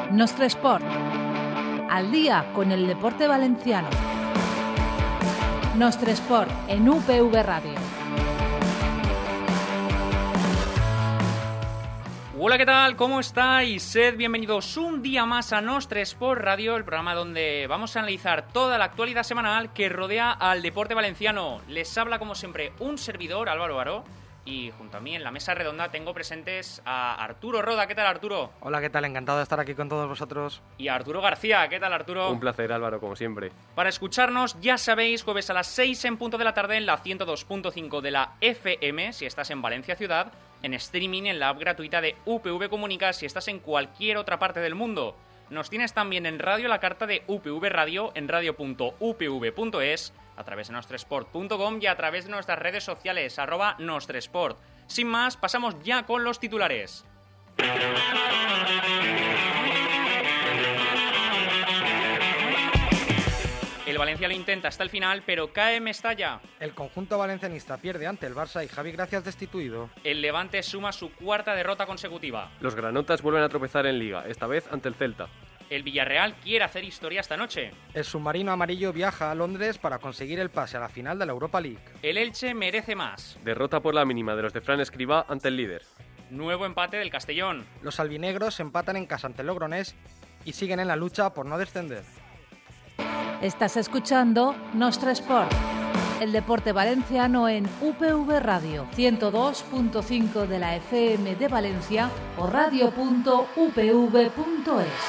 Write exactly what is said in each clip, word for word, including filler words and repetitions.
Nostre Esport. Al día con el deporte valenciano. Nostre Esport en U P V Radio. Hola, ¿qué tal? ¿Cómo estáis? Sed bienvenidos un día más a Nostre Esport Radio, el programa donde vamos a analizar toda la actualidad semanal que rodea al deporte valenciano. Les habla, como siempre, un servidor, Álvaro Baró, y junto a mí en la mesa redonda tengo presentes a Arturo Roda. ¿Qué tal, Arturo? Hola, ¿qué tal? Encantado de estar aquí con todos vosotros. Y a Arturo García. ¿Qué tal, Arturo? Un placer, Álvaro, como siempre. Para escucharnos, ya sabéis, jueves a las seis en punto de la tarde en la ciento dos punto cinco de la F M, si estás en Valencia Ciudad, en streaming en la app gratuita de U P V Comunica si estás en cualquier otra parte del mundo. Nos tienes también en radio la carta de U P V Radio en radio punto u p v punto es, a través de nostresport punto com y a través de nuestras redes sociales, arroba nostresport. Sin más, pasamos ya con los titulares. El Valencia lo intenta hasta el final, pero cae en Mestalla. El conjunto valencianista pierde ante el Barça y Javi Gracia destituido. El Levante suma su cuarta derrota consecutiva. Los granotas vuelven a tropezar en Liga, esta vez ante el Celta. El Villarreal quiere hacer historia esta noche. El submarino amarillo viaja a Londres para conseguir el pase a la final de la Europa League. El Elche merece más. Derrota por la mínima de los de Fran Escribá ante el líder. Nuevo empate del Castellón. Los albinegros empatan en casa ante el Logroñés y siguen en la lucha por no descender. Estás escuchando Nostre Esport, el deporte valenciano en U P V Radio, ciento dos punto cinco de la F M de Valencia o radio punto u p v punto es.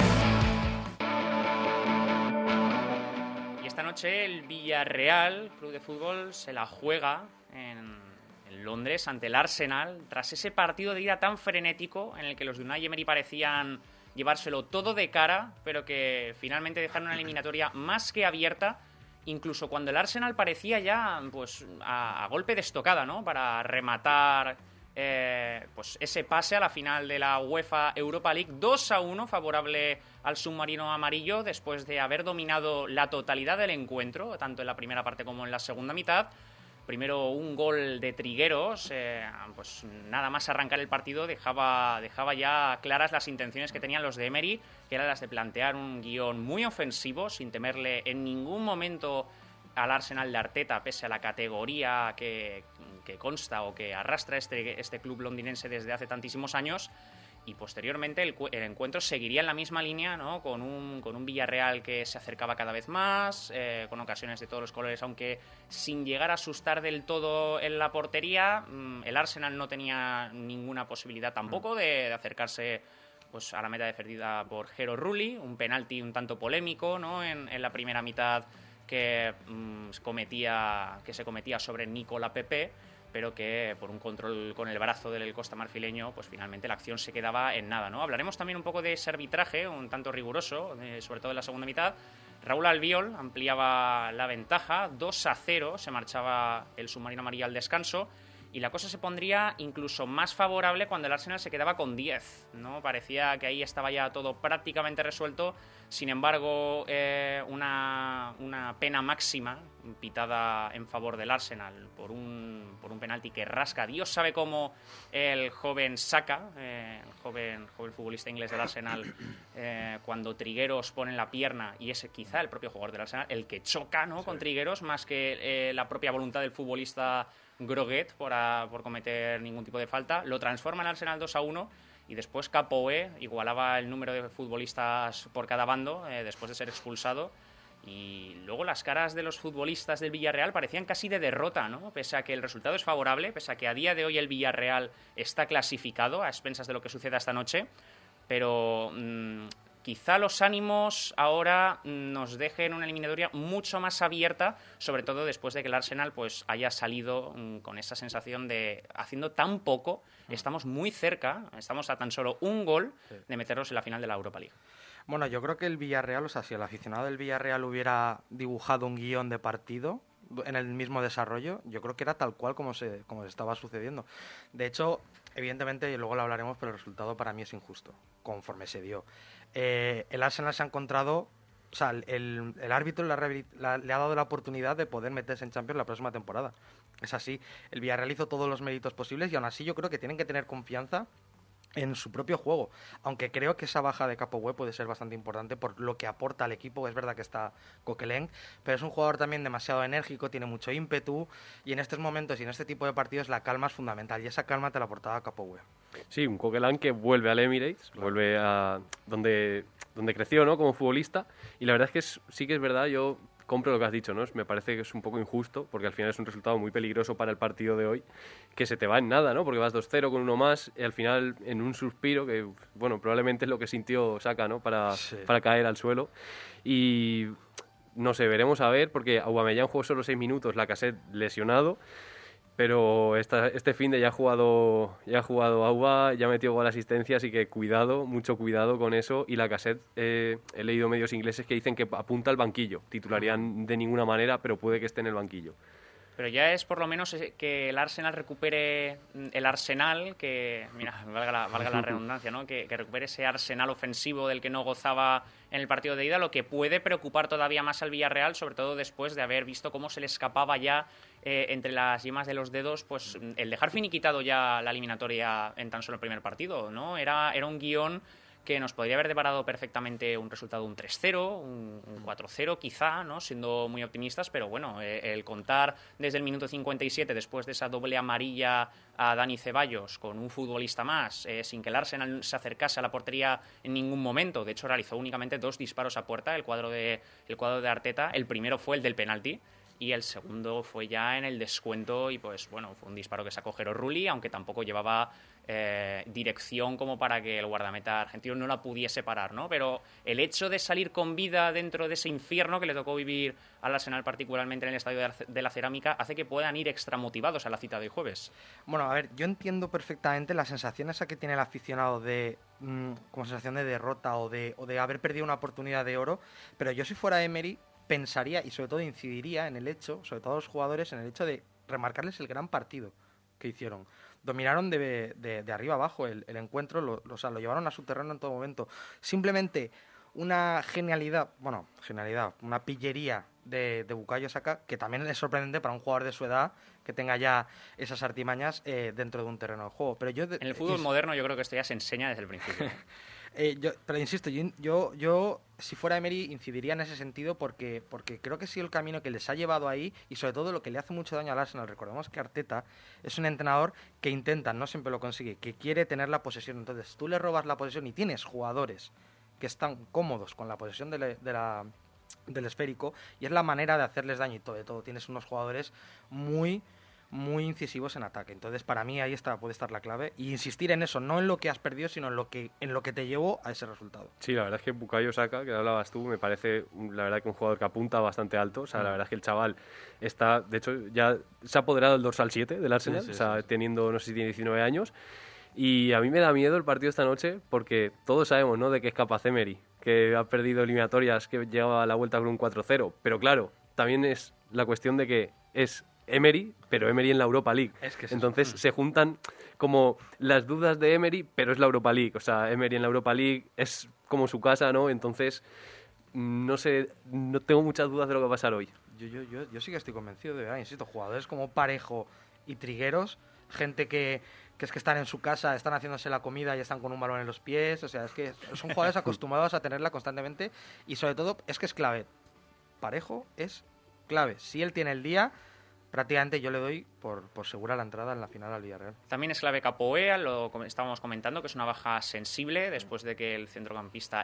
Y esta noche el Villarreal, club de fútbol, se la juega en, en Londres ante el Arsenal, tras ese partido de ida tan frenético en el que los de Unai Emery parecían llevárselo todo de cara, pero que finalmente dejaron una eliminatoria más que abierta, incluso cuando el Arsenal parecía ya pues a, a golpe de estocada, ¿no? Para rematar eh, pues ese pase a la final de la UEFA Europa League. dos a uno favorable al submarino amarillo, después de haber dominado la totalidad del encuentro, tanto en la primera parte como en la segunda mitad. Primero un gol de Trigueros, eh, pues nada más arrancar el partido dejaba, dejaba ya claras las intenciones que tenían los de Emery, que eran las de plantear un guión muy ofensivo, sin temerle en ningún momento al Arsenal de Arteta, pese a la categoría que, que consta o que arrastra este, este club londinense desde hace tantísimos años. Y posteriormente el, el encuentro seguiría en la misma línea, ¿no? Con un, con un Villarreal que se acercaba cada vez más, eh, con ocasiones de todos los colores, aunque sin llegar a asustar del todo en la portería. El Arsenal no tenía ninguna posibilidad tampoco de, de acercarse pues, a la meta defendida por Jero Rulli, un penalti un tanto polémico, ¿no? en, en la primera mitad que, mm, cometía, que se cometía sobre Nicola Pepe, pero que por un control con el brazo del Costa Marfileño, pues finalmente la acción se quedaba en nada, ¿no? Hablaremos también un poco de ese arbitraje, un tanto riguroso, eh, sobre todo en la segunda mitad. Raúl Albiol ampliaba la ventaja, dos a cero, se marchaba el submarino amarillo al descanso, y la cosa se pondría incluso más favorable cuando el Arsenal se quedaba con diez, ¿no? Parecía que ahí estaba ya todo prácticamente resuelto. Sin embargo, eh, una, una pena máxima pitada en favor del Arsenal por un, por un penalti que rasca, Dios sabe cómo, el joven Saka, eh, el joven, joven futbolista inglés del Arsenal, eh, cuando Trigueros pone la pierna, y es quizá el propio jugador del Arsenal el que choca, ¿no? Sí. Con Trigueros, más que eh, la propia voluntad del futbolista Groguet por, a, por cometer ningún tipo de falta. Lo transforma en Arsenal dos a uno. Y después Capoe igualaba el número de futbolistas por cada bando, eh, después de ser expulsado. Y luego las caras de los futbolistas del Villarreal parecían casi de derrota, ¿no? Pese a que el resultado es favorable, pese a que a día de hoy el Villarreal está clasificado a expensas de lo que suceda esta noche. Pero mmm, quizá los ánimos ahora nos dejen una eliminatoria mucho más abierta, sobre todo después de que el Arsenal pues haya salido mmm, con esa sensación de, haciendo tan poco, estamos muy cerca, estamos a tan solo un gol de meternos en la final de la Europa League. Bueno, yo creo que el Villarreal, o sea, si el aficionado del Villarreal hubiera dibujado un guión de partido en el mismo desarrollo, yo creo que era tal cual como se, como se estaba sucediendo. De hecho, evidentemente, y luego lo hablaremos, pero el resultado para mí es injusto, conforme se dio. Eh, el Arsenal se ha encontrado, o sea, el, el árbitro le ha, la, le ha dado la oportunidad de poder meterse en Champions la próxima temporada. Es así, el Villarreal hizo todos los méritos posibles y aún así yo creo que tienen que tener confianza en su propio juego, aunque creo que esa baja de Capoue puede ser bastante importante por lo que aporta al equipo. Es verdad que está Coquelin, pero es un jugador también demasiado enérgico, tiene mucho ímpetu, y en estos momentos y en este tipo de partidos la calma es fundamental, y esa calma te la aportaba Capoue. Sí, un Coquelin que vuelve al Emirates, claro. vuelve a donde, donde creció, ¿no?, como futbolista, y la verdad es que es, sí que es verdad, yo compro lo que has dicho, ¿no? Me parece que es un poco injusto, porque al final es un resultado muy peligroso para el partido de hoy, que se te va en nada, ¿no? Porque vas dos cero con uno más, y al final en un suspiro, que, bueno, probablemente es lo que sintió Saka, ¿no?, para, sí. para caer al suelo. Y no sé, veremos a ver, porque Aubameyang jugó solo seis minutos, Lacazette lesionado, pero esta, este fin de ya ha jugado ya ha jugado Auba, ya ha metido gol, asistencia, así que cuidado, mucho cuidado con eso. Y Lacazette, eh, he leído medios ingleses que dicen que apunta al banquillo, titularían de ninguna manera, pero puede que esté en el banquillo. Pero ya es por lo menos que el Arsenal recupere el arsenal, que, mira, valga la, valga la redundancia, ¿no? Que, que recupere ese arsenal ofensivo del que no gozaba en el partido de ida, lo que puede preocupar todavía más al Villarreal, sobre todo después de haber visto cómo se le escapaba ya eh, entre las yemas de los dedos, pues el dejar finiquitado ya la eliminatoria en tan solo el primer partido, ¿no? Era, era un guión que nos podría haber deparado perfectamente un resultado un tres cero, un, un cuatro cero quizá, ¿no?, siendo muy optimistas, pero bueno, eh, el contar desde el minuto cincuenta y siete, después de esa doble amarilla a Dani Ceballos, con un futbolista más, eh, sin que el Arsenal se acercase a la portería en ningún momento. De hecho, realizó únicamente dos disparos a puerta el cuadro de, el cuadro de Arteta. El primero fue el del penalti, y el segundo fue ya en el descuento, y pues bueno, fue un disparo que sacó Jero Rulli, aunque tampoco llevaba eh, dirección como para que el guardameta argentino no la pudiese parar, ¿no? Pero el hecho de salir con vida dentro de ese infierno que le tocó vivir al Arsenal, particularmente en el Estadio de la Cerámica, hace que puedan ir extramotivados a la cita de jueves. Bueno, a ver, yo entiendo perfectamente la sensación esa que tiene el aficionado de mmm, como sensación de derrota o de, o de haber perdido una oportunidad de oro, pero yo si fuera Emery pensaría y sobre todo incidiría en el hecho, sobre todo a los jugadores, en el hecho de remarcarles el gran partido que hicieron. Dominaron de, de, de arriba abajo el, el encuentro, lo, lo, o sea, lo llevaron a su terreno en todo momento. Simplemente una genialidad, bueno, genialidad, una pillería de, de Bukayo Saka, que también es sorprendente para un jugador de su edad que tenga ya esas artimañas eh, dentro de un terreno de juego. Pero yo de, en el fútbol es... moderno yo creo que esto ya se enseña desde el principio. Eh, yo, pero insisto, yo, yo, yo si fuera Emery incidiría en ese sentido porque, porque creo que ha sido el camino que les ha llevado ahí, y sobre todo lo que le hace mucho daño al Arsenal. Recordemos que Arteta es un entrenador que intenta, no siempre lo consigue, que quiere tener la posesión. Entonces tú le robas la posesión y tienes jugadores que están cómodos con la posesión de la, de la, del esférico, y es la manera de hacerles daño. Y todo, de todo tienes unos jugadores muy... muy incisivos en ataque. Entonces, para mí ahí está, puede estar la clave, y insistir en eso, no en lo que has perdido, sino en lo que en lo que te llevó a ese resultado. Sí, la verdad es que Bukayo Saka, que hablabas tú, me parece la verdad que un jugador que apunta bastante alto. O sea, la verdad es que el chaval está, de hecho, ya se ha apoderado el dorsal siete del Arsenal, sí, sí, o sea, sí, sí. teniendo, no sé si tiene diecinueve años, y a mí me da miedo el partido esta noche, porque todos sabemos, ¿no?, de qué es capaz Emery, que ha perdido eliminatorias, que llegaba a la vuelta con un cuatro cero, pero claro, también es la cuestión de que es Emery, pero Emery en la Europa League. Es que es Entonces eso. Se juntan como las dudas de Emery, pero es la Europa League. O sea, Emery en la Europa League es como su casa, ¿no? Entonces, no sé, no tengo muchas dudas de lo que va a pasar hoy. Yo, yo, yo, yo sí que estoy convencido, de verdad, insisto, jugadores como Parejo y Trigueros, gente que, que es que están en su casa, están haciéndose la comida y están con un balón en los pies. O sea, es que son jugadores acostumbrados a tenerla constantemente, y sobre todo es que es clave. Parejo es clave. Si él tiene el día, prácticamente yo le doy por, por segura la entrada en la final al Villarreal. También es clave Capoue, lo estábamos comentando, que es una baja sensible después de que el centrocampista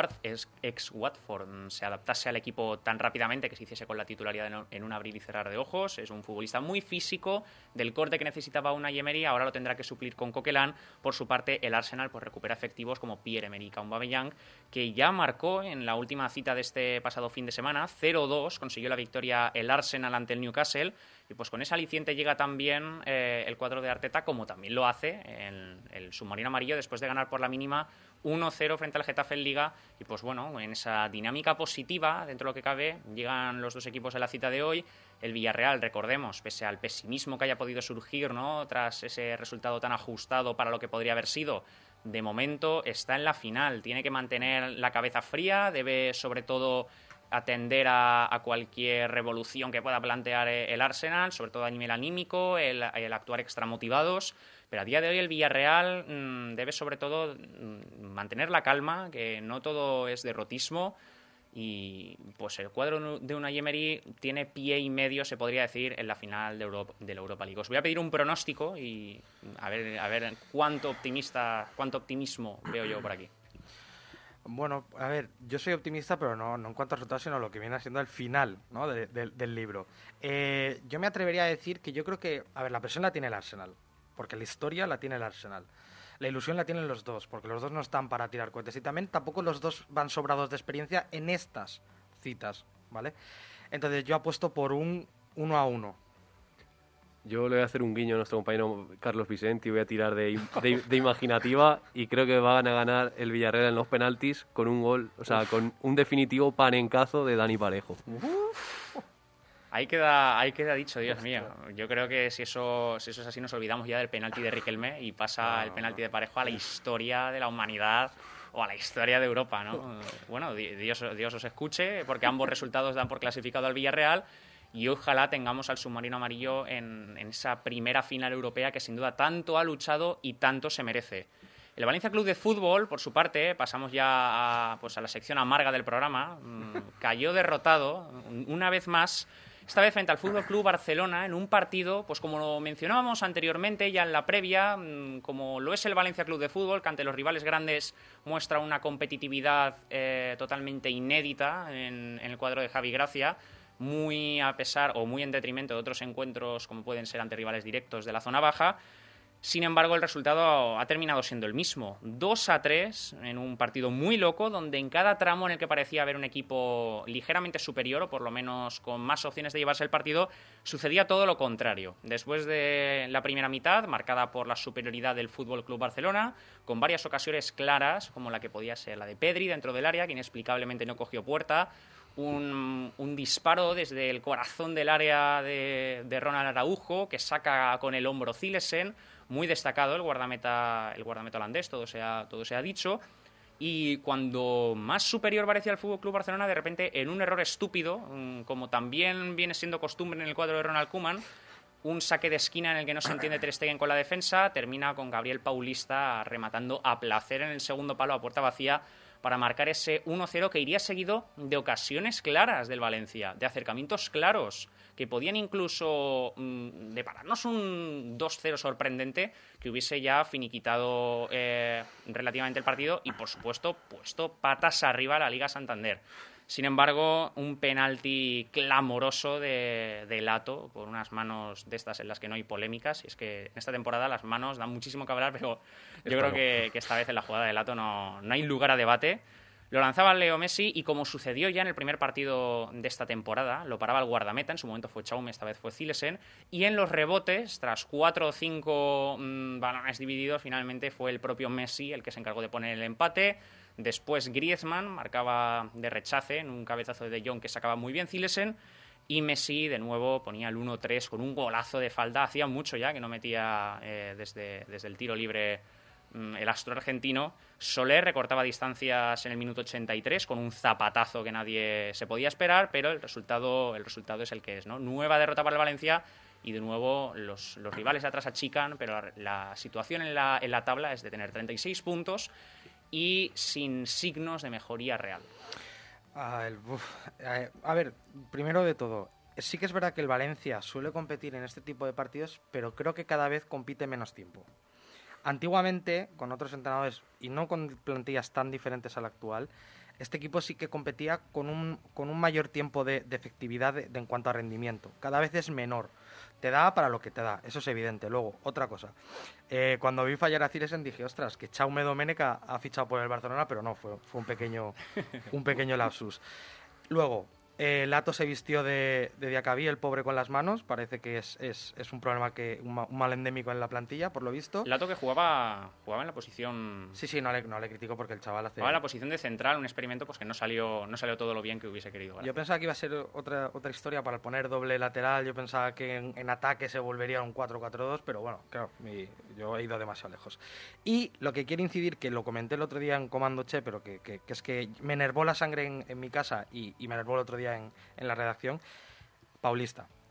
ex-Watford se adaptase al equipo tan rápidamente que se hiciese con la titularidad en un abrir y cerrar de ojos. Es un futbolista muy físico, del corte que necesitaba Unai Emery, ahora lo tendrá que suplir con Coquelin. Por su parte, el Arsenal pues recupera efectivos como Pierre-Emerick Aubameyang, que ya marcó en la última cita de este pasado fin de semana, cero dos, consiguió la victoria el Arsenal ante el Newcastle. Y pues con ese aliciente llega también eh, el cuadro de Arteta, como también lo hace en el submarino amarillo, después de ganar por la mínima uno cero frente al Getafe en Liga. Y pues bueno, en esa dinámica positiva, dentro de lo que cabe, llegan los dos equipos a la cita de hoy. El Villarreal, recordemos, pese al pesimismo que haya podido surgir, ¿no?, tras ese resultado tan ajustado para lo que podría haber sido, de momento está en la final. Tiene que mantener la cabeza fría, debe sobre todo atender a, a cualquier revolución que pueda plantear el Arsenal, sobre todo a nivel anímico, el, el actuar extramotivados, Pero a día de hoy el Villarreal mmm, debe sobre todo mmm, mantener la calma, que no todo es derrotismo. Y pues el cuadro de Unai Emery tiene pie y medio, se podría decir, en la final de, Europa, de la Europa League. Os voy a pedir un pronóstico y a ver, a ver cuánto optimista, cuánto optimismo veo yo por aquí. Bueno, a ver, yo soy optimista, pero no, no en cuanto a resultados, sino lo que viene siendo el final, ¿no? de, de, del libro. Eh, yo me atrevería a decir que yo creo que, a ver, la presión la tiene el Arsenal, porque la historia la tiene el Arsenal. La ilusión la tienen los dos, porque los dos no están para tirar cohetes. Y también tampoco los dos van sobrados de experiencia en estas citas, ¿vale? Entonces yo apuesto por un uno a uno. Yo le voy a hacer un guiño a nuestro compañero Carlos Vicente y voy a tirar de, de, de imaginativa y creo que van a ganar el Villarreal en los penaltis con un gol, o sea, con un definitivo panencazo de Dani Parejo. Uf. Ahí queda, ahí queda dicho, Dios mío. Yo creo que si eso, si eso es así, nos olvidamos ya del penalti de Riquelme y pasa no, el penalti de Parejo a la historia de la humanidad o a la historia de Europa, ¿no? Bueno, Dios, Dios os escuche, porque ambos resultados dan por clasificado al Villarreal y ojalá tengamos al submarino amarillo en, en esa primera final europea que sin duda tanto ha luchado y tanto se merece. El Valencia Club de Fútbol, por su parte, pasamos ya a, pues a la sección amarga del programa, cayó derrotado una vez más, esta vez frente al Fútbol Club Barcelona, en un partido, pues como lo mencionábamos anteriormente, ya en la previa, como lo es el Valencia Club de Fútbol, que ante los rivales grandes muestra una competitividad eh, totalmente inédita en, en el cuadro de Javi Gracia, muy a pesar o muy en detrimento de otros encuentros como pueden ser ante rivales directos de la zona baja. Sin embargo, el resultado ha terminado siendo el mismo. dos a tres en un partido muy loco, donde en cada tramo en el que parecía haber un equipo ligeramente superior, o por lo menos con más opciones de llevarse el partido, sucedía todo lo contrario. Después de la primera mitad, marcada por la superioridad del F C Barcelona, con varias ocasiones claras, como la que podía ser la de Pedri dentro del área, que inexplicablemente no cogió puerta, un, un disparo desde el corazón del área de, de Ronald Araujo, que saca con el hombro Zilesen, muy destacado el guardameta, el guardameta holandés, todo se ha, todo se ha dicho. Y cuando más superior parecía el F C Barcelona, de repente, en un error estúpido, como también viene siendo costumbre en el cuadro de Ronald Koeman, un saque de esquina en el que no se entiende Ter Stegen con la defensa, termina con Gabriel Paulista rematando a placer en el segundo palo a puerta vacía para marcar ese uno cero que iría seguido de ocasiones claras del Valencia, de acercamientos claros, que podían incluso mmm, depararnos un dos cero sorprendente que hubiese ya finiquitado eh, relativamente el partido y, por supuesto, puesto patas arriba a la Liga Santander. Sin embargo, un penalti clamoroso de, de Lato, por unas manos de estas en las que no hay polémicas. Y es que en esta temporada las manos dan muchísimo que hablar, pero yo creo que, que esta vez en la jugada de Lato no, no hay lugar a debate. Lo lanzaba Leo Messi y, como sucedió ya en el primer partido de esta temporada, lo paraba el guardameta, en su momento fue Chaume, esta vez fue Zilesen, y en los rebotes, tras cuatro o cinco mmm, balones divididos, finalmente fue el propio Messi el que se encargó de poner el empate. Después Griezmann marcaba de rechace en un cabezazo de De Jong que sacaba muy bien Zilesen, y Messi de nuevo ponía el uno tres con un golazo de falta. Hacía mucho ya que no metía eh, desde, desde el tiro libre el astro argentino. Soler recortaba distancias en el minuto ochenta y tres con un zapatazo que nadie se podía esperar, pero el resultado, el resultado es el que es, ¿no? Nueva derrota para el Valencia y de nuevo los, los rivales atrás achican, pero la, la situación en la, en la tabla es de tener treinta y seis puntos y sin signos de mejoría real. Ah, el, uf, eh, a ver, primero de todo, sí que es verdad que el Valencia suele competir en este tipo de partidos, pero creo que cada vez compite menos tiempo. Antiguamente, con otros entrenadores y no con plantillas tan diferentes a la actual, este equipo sí que competía con un, con un mayor tiempo de, de efectividad de, de en cuanto a rendimiento. Cada vez es menor. Te da para lo que te da, eso es evidente. Luego, otra cosa. Eh, cuando vi fallar a Zilesen dije, ostras, que Chaume Domenech ha, ha fichado por el Barcelona, pero no, fue, fue un pequeño, un pequeño lapsus. Luego, eh, Lato se vistió de, de Diacabí, el pobre con las manos. Parece que es, es, es un problema, que un, un mal endémico en la plantilla, por lo visto. Lato que jugaba jugaba en la posición... Sí, sí, no le, no le critico porque el chaval hace... Jugaba en la posición de central, un experimento pues que no salió, no salió todo lo bien que hubiese querido. ¿Verdad? Yo pensaba que iba a ser otra, otra historia para poner doble lateral. Yo pensaba que en, en ataque se volvería un cuatro cuatro dos, pero bueno, claro, mi, yo he ido demasiado lejos. Y lo que quiero incidir, que lo comenté el otro día en Comando Che, pero que, que, que es que me enervó la sangre en, en mi casa y, y me enervó el otro día en, en la redacción, Paulista.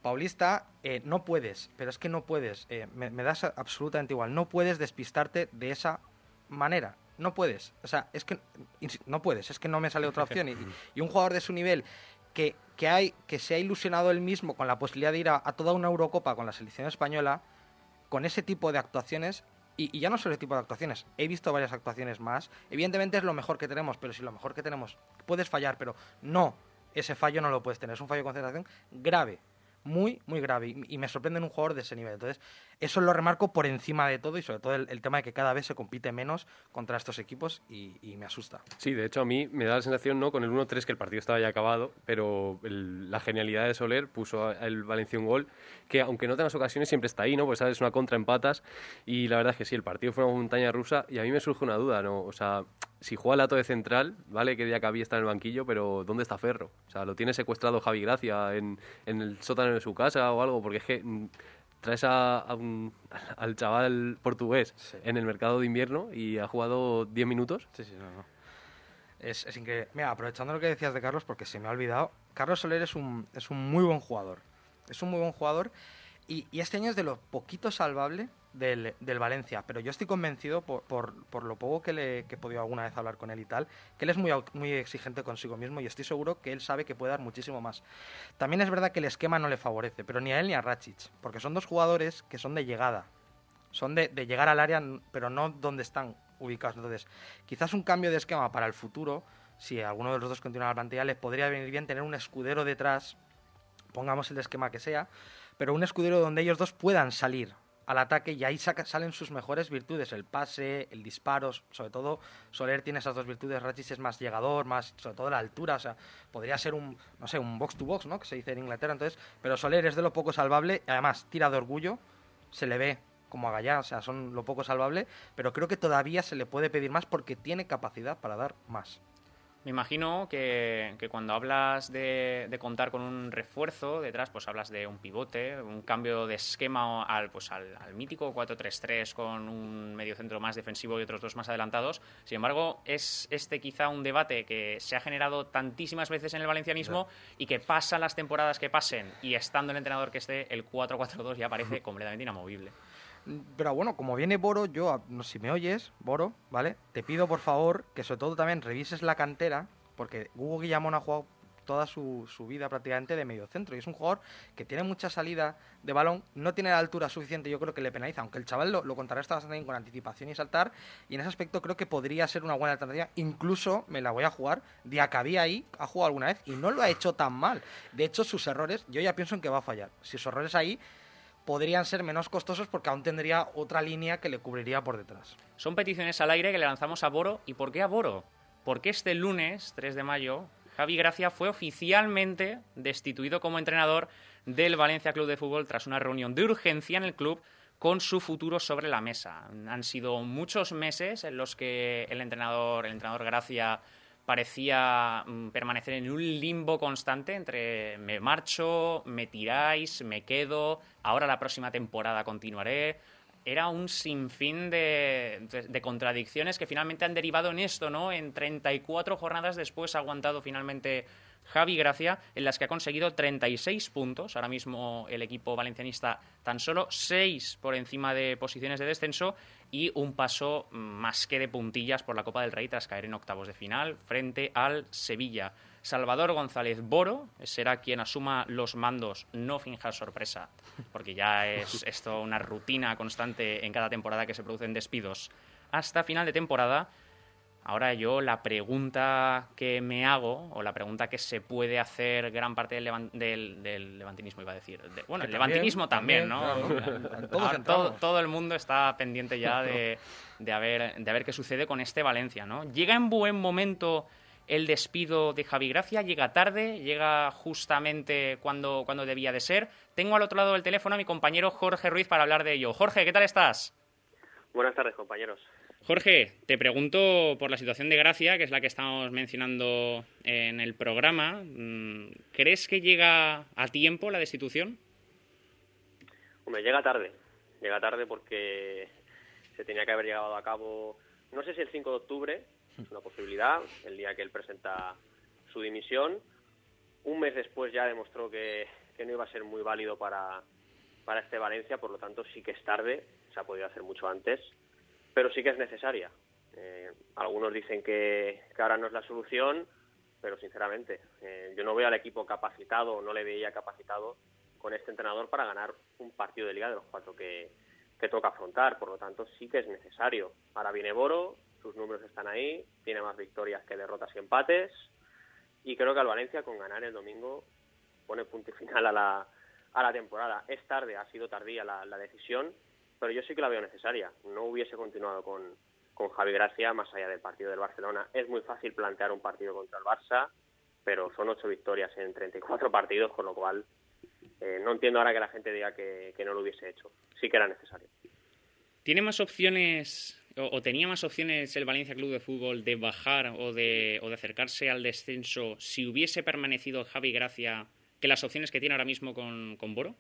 Paulista, eh, no puedes, pero es que no puedes, eh, me, me das absolutamente igual, no puedes despistarte de esa manera, no puedes, o sea, es que no puedes, es que no me sale otra opción. Y, y un jugador de su nivel que, que, hay, que se ha ilusionado él mismo con la posibilidad de ir a, a toda una Eurocopa con la selección española, con ese tipo de actuaciones, y, y ya no solo ese tipo de actuaciones, he visto varias actuaciones más, evidentemente es lo mejor que tenemos, pero si lo mejor que tenemos, puedes fallar, pero no, ese fallo no lo puedes tener, es un fallo de concentración grave. Muy, muy grave, y, y me sorprende en un jugador de ese nivel. Entonces, eso lo remarco por encima de todo, y sobre todo el, el tema de que cada vez se compite menos contra estos equipos, y, y me asusta. Sí, de hecho a mí me da la sensación, no con el uno tres, que el partido estaba ya acabado, pero el, la genialidad de Soler puso al Valencia un gol que, aunque no tengas ocasiones, siempre está ahí, ¿no? Pues sabes, una contra empatas, y la verdad es que sí, el partido fue una montaña rusa, y a mí me surge una duda, ¿no? O sea, si juega Lato de central, vale que Diacabí está en el banquillo, pero ¿dónde está Ferro? O sea, ¿lo tiene secuestrado Javi Gracia en, en el sótano de su casa o algo? Porque es que mm, traes a, a un, al chaval portugués sí. en el mercado de invierno y ha jugado diez minutos. Sí, sí, no, no. Es, es increíble. Mira, aprovechando lo que decías de Carlos, porque se me ha olvidado, Carlos Soler es un, es un muy buen jugador. Es un muy buen jugador y, y este año es de lo poquito salvable del, del Valencia, pero yo estoy convencido por, por, por lo poco que, le, que he podido alguna vez hablar con él y tal, que él es muy, muy exigente consigo mismo y estoy seguro que él sabe que puede dar muchísimo más. También es verdad que el esquema no le favorece, pero ni a él ni a Rakic, porque son dos jugadores que son de llegada, son de, de llegar al área, pero no donde están ubicados. Entonces, quizás un cambio de esquema para el futuro, si alguno de los dos continúa en la plantilla, les podría venir bien tener un escudero detrás, pongamos el esquema que sea, pero un escudero donde ellos dos puedan salir al ataque y ahí saca, salen sus mejores virtudes, el pase, el disparo, sobre todo Soler tiene esas dos virtudes, Rakic es más llegador, más sobre todo la altura, o sea, podría ser un, no sé, un box to box, ¿no?, que se dice en Inglaterra, entonces, pero Soler es de lo poco salvable, y además tira de orgullo, se le ve como a Gallá, o sea, son lo poco salvable, pero creo que todavía se le puede pedir más porque tiene capacidad para dar más. Me imagino que, que cuando hablas de, de contar con un refuerzo detrás, pues hablas de un pivote, un cambio de esquema al, pues al, al mítico cuatro tres tres con un mediocentro más defensivo y otros dos más adelantados. Sin embargo, es este quizá un debate que se ha generado tantísimas veces en el valencianismo y que pasan las temporadas que pasen y estando el entrenador que esté, el cuatro cuatro dos ya parece completamente inamovible. Pero bueno, como viene Boro, yo, no sé si me oyes, Boro, ¿vale? Te pido, por favor, que sobre todo también revises la cantera, porque Hugo Guillamón ha jugado toda su, su vida prácticamente de mediocentro, y es un jugador que tiene mucha salida de balón, no tiene la altura suficiente, yo creo que le penaliza, aunque el chaval lo, lo contrarresta bastante bien con anticipación y saltar, y en ese aspecto creo que podría ser una buena alternativa, incluso me la voy a jugar, Diacabí ahí ha jugado alguna vez y no lo ha hecho tan mal, de hecho sus errores, yo ya pienso en que va a fallar, si sus errores ahí podrían ser menos costosos porque aún tendría otra línea que le cubriría por detrás. Son peticiones al aire que le lanzamos a Boro. ¿Y por qué a Boro? Porque este lunes, tres de mayo, Javi Gracia fue oficialmente destituido como entrenador del Valencia Club de Fútbol tras una reunión de urgencia en el club con su futuro sobre la mesa. Han sido muchos meses en los que el entrenador, el entrenador Gracia parecía mm, permanecer en un limbo constante entre me marcho, me tiráis, me quedo, ahora la próxima temporada continuaré. Era un sinfín de, de, de contradicciones que finalmente han derivado en esto, ¿no? En treinta y cuatro jornadas después ha aguantado finalmente Javi Gracia, en las que ha conseguido treinta y seis puntos. Ahora mismo el equipo valencianista tan solo seis por encima de posiciones de descenso y un paso más que de puntillas por la Copa del Rey tras caer en octavos de final frente al Sevilla. Salvador González Boro será quien asuma los mandos, no finja sorpresa, porque ya es esto una rutina constante en cada temporada que se producen despidos hasta final de temporada. Ahora yo la pregunta que me hago, o la pregunta que se puede hacer gran parte del, levan, del, del levantinismo, iba a decir. De, bueno, que el también, levantinismo también, también, ¿no? Claro, Ahora, todo, todo el mundo está pendiente ya de, de, a ver, de a ver qué sucede con este Valencia, ¿no? ¿Llega en buen momento el despido de Javi Gracia? ¿Llega tarde? ¿Llega justamente cuando, cuando debía de ser? Tengo al otro lado del teléfono a mi compañero Jorge Ruiz para hablar de ello. Jorge, ¿qué tal estás? Buenas tardes, compañeros. Jorge, te pregunto por la situación de Gracia, que es la que estamos mencionando en el programa. ¿Crees que llega a tiempo la destitución? Hombre, llega tarde. Llega tarde porque se tenía que haber llevado a cabo, no sé si el cinco de octubre, es una posibilidad, el día que él presenta su dimisión. Un mes después ya demostró que que no iba a ser muy válido para, para este Valencia, por lo tanto sí que es tarde, se ha podido hacer mucho antes, pero sí que es necesaria. Eh, algunos dicen que, que ahora no es la solución, pero sinceramente, eh, yo no veo al equipo capacitado, no le veía capacitado con este entrenador para ganar un partido de Liga de los cuatro que, que toca afrontar, por lo tanto sí que es necesario. Ahora viene Boro, sus números están ahí, tiene más victorias que derrotas y empates, y creo que al Valencia con ganar el domingo pone punto y final a la, a la temporada. Es tarde, ha sido tardía la, la decisión, pero yo sí que la veo necesaria. No hubiese continuado con, con Javi Gracia más allá del partido del Barcelona. Es muy fácil plantear un partido contra el Barça, pero son ocho victorias en treinta y cuatro partidos, con lo cual eh, no entiendo ahora que la gente diga que, que no lo hubiese hecho. Sí que era necesario. ¿Tiene más opciones o, o tenía más opciones el Valencia Club de Fútbol de bajar o de, o de acercarse al descenso si hubiese permanecido Javi Gracia que las opciones que tiene ahora mismo con, con Boro?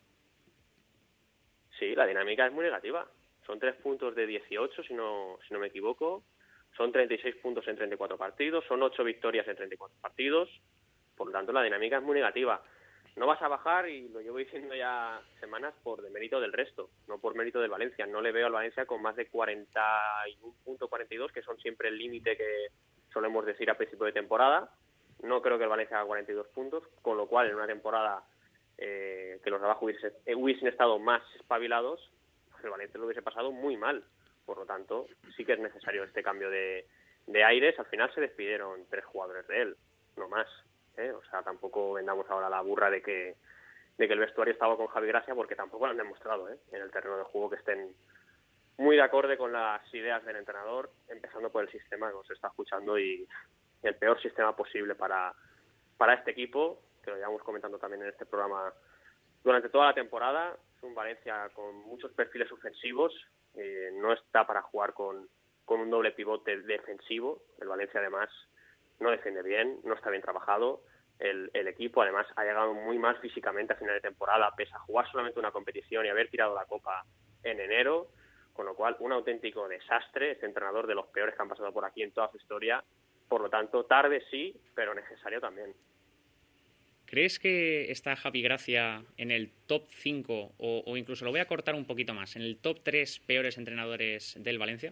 Sí, la dinámica es muy negativa. Son tres puntos de dieciocho, si no, si no me equivoco. Son treinta y seis puntos en treinta y cuatro partidos. Son ocho victorias en treinta y cuatro partidos. Por lo tanto, la dinámica es muy negativa. No vas a bajar, y lo llevo diciendo ya semanas, por demérito del resto, no por mérito del Valencia. No le veo al Valencia con más de cuarenta y uno punto cuarenta y dos, que son siempre el límite que solemos decir a principio de temporada. No creo que el Valencia haga cuarenta y dos puntos, con lo cual en una temporada eh, que los de abajo hubiesen, eh, hubiesen estado más espabilados, pues el Valencia lo hubiese pasado muy mal. Por lo tanto, sí que es necesario este cambio de, de aires. Al final se despidieron tres jugadores de él, no más. ¿eh? O sea, tampoco vendamos ahora la burra de que de que el vestuario estaba con Javi Gracia, porque tampoco lo han demostrado ¿eh? en el terreno de juego que estén muy de acorde con las ideas del entrenador, empezando por el sistema que os está escuchando, y el peor sistema posible para, para este equipo, que lo llevamos comentando también en este programa durante toda la temporada. Es un Valencia con muchos perfiles ofensivos, eh, no está para jugar con, con un doble pivote defensivo. El Valencia además no defiende bien, no está bien trabajado. El, el equipo además ha llegado muy mal físicamente a final de temporada, pese a jugar solamente una competición y haber tirado la Copa en enero, con lo cual un auténtico desastre. Este entrenador, de los peores que han pasado por aquí en toda su historia. Por lo tanto, tarde sí, pero necesario también. ¿Crees que está Javi Gracia en el top cinco, o, o incluso lo voy a cortar un poquito más, en el top tres peores entrenadores del Valencia?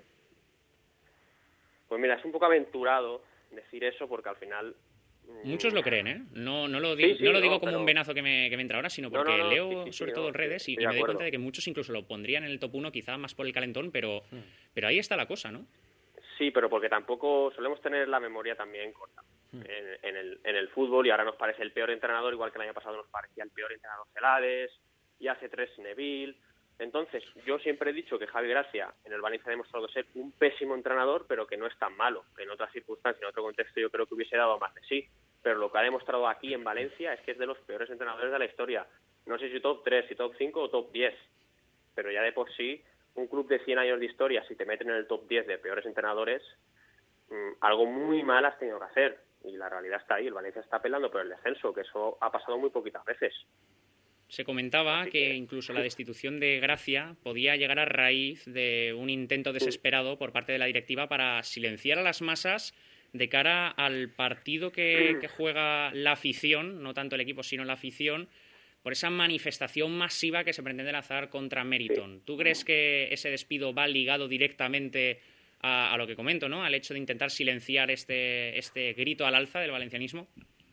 Pues mira, es un poco aventurado decir eso, porque al final... Muchos lo creen, ¿eh? No, no lo digo, sí, sí, no lo digo no, como pero... un venazo que me, que me entra ahora, sino porque no, no, no, leo sí, sí, sobre sí, todo no, en redes sí, y, estoy y de me doy acuerdo. cuenta de que muchos incluso lo pondrían en el top uno, quizá más por el calentón, pero, pero ahí está la cosa, ¿no? Sí, pero porque tampoco solemos tener la memoria también corta en, en, el, en el fútbol, y ahora nos parece el peor entrenador, igual que el año pasado nos parecía el peor entrenador Celades, y hace tres Neville. Entonces, yo siempre he dicho que Javi Gracia en el Valencia ha demostrado ser un pésimo entrenador, pero que no es tan malo. En otras circunstancias, en otro contexto, yo creo que hubiese dado más de sí. Pero lo que ha demostrado aquí en Valencia es que es de los peores entrenadores de la historia. No sé si top tres, si top cinco o top diez. Pero ya de por sí, un club de cien años de historia, si te meten en el top diez de peores entrenadores, mmm, algo muy mal has tenido que hacer. Y la realidad está ahí. El Valencia está peleando por el descenso, que eso ha pasado muy poquitas veces. Se comentaba Así que que... incluso la destitución de Gracia podía llegar a raíz de un intento desesperado por parte de la directiva para silenciar a las masas de cara al partido que, que juega la afición, no tanto el equipo sino la afición, por esa manifestación masiva que se pretende lanzar contra Meriton. ¿Tú crees que ese despido va ligado directamente a, a lo que comento, ¿no? Al hecho de intentar silenciar este, este grito al alza del valencianismo?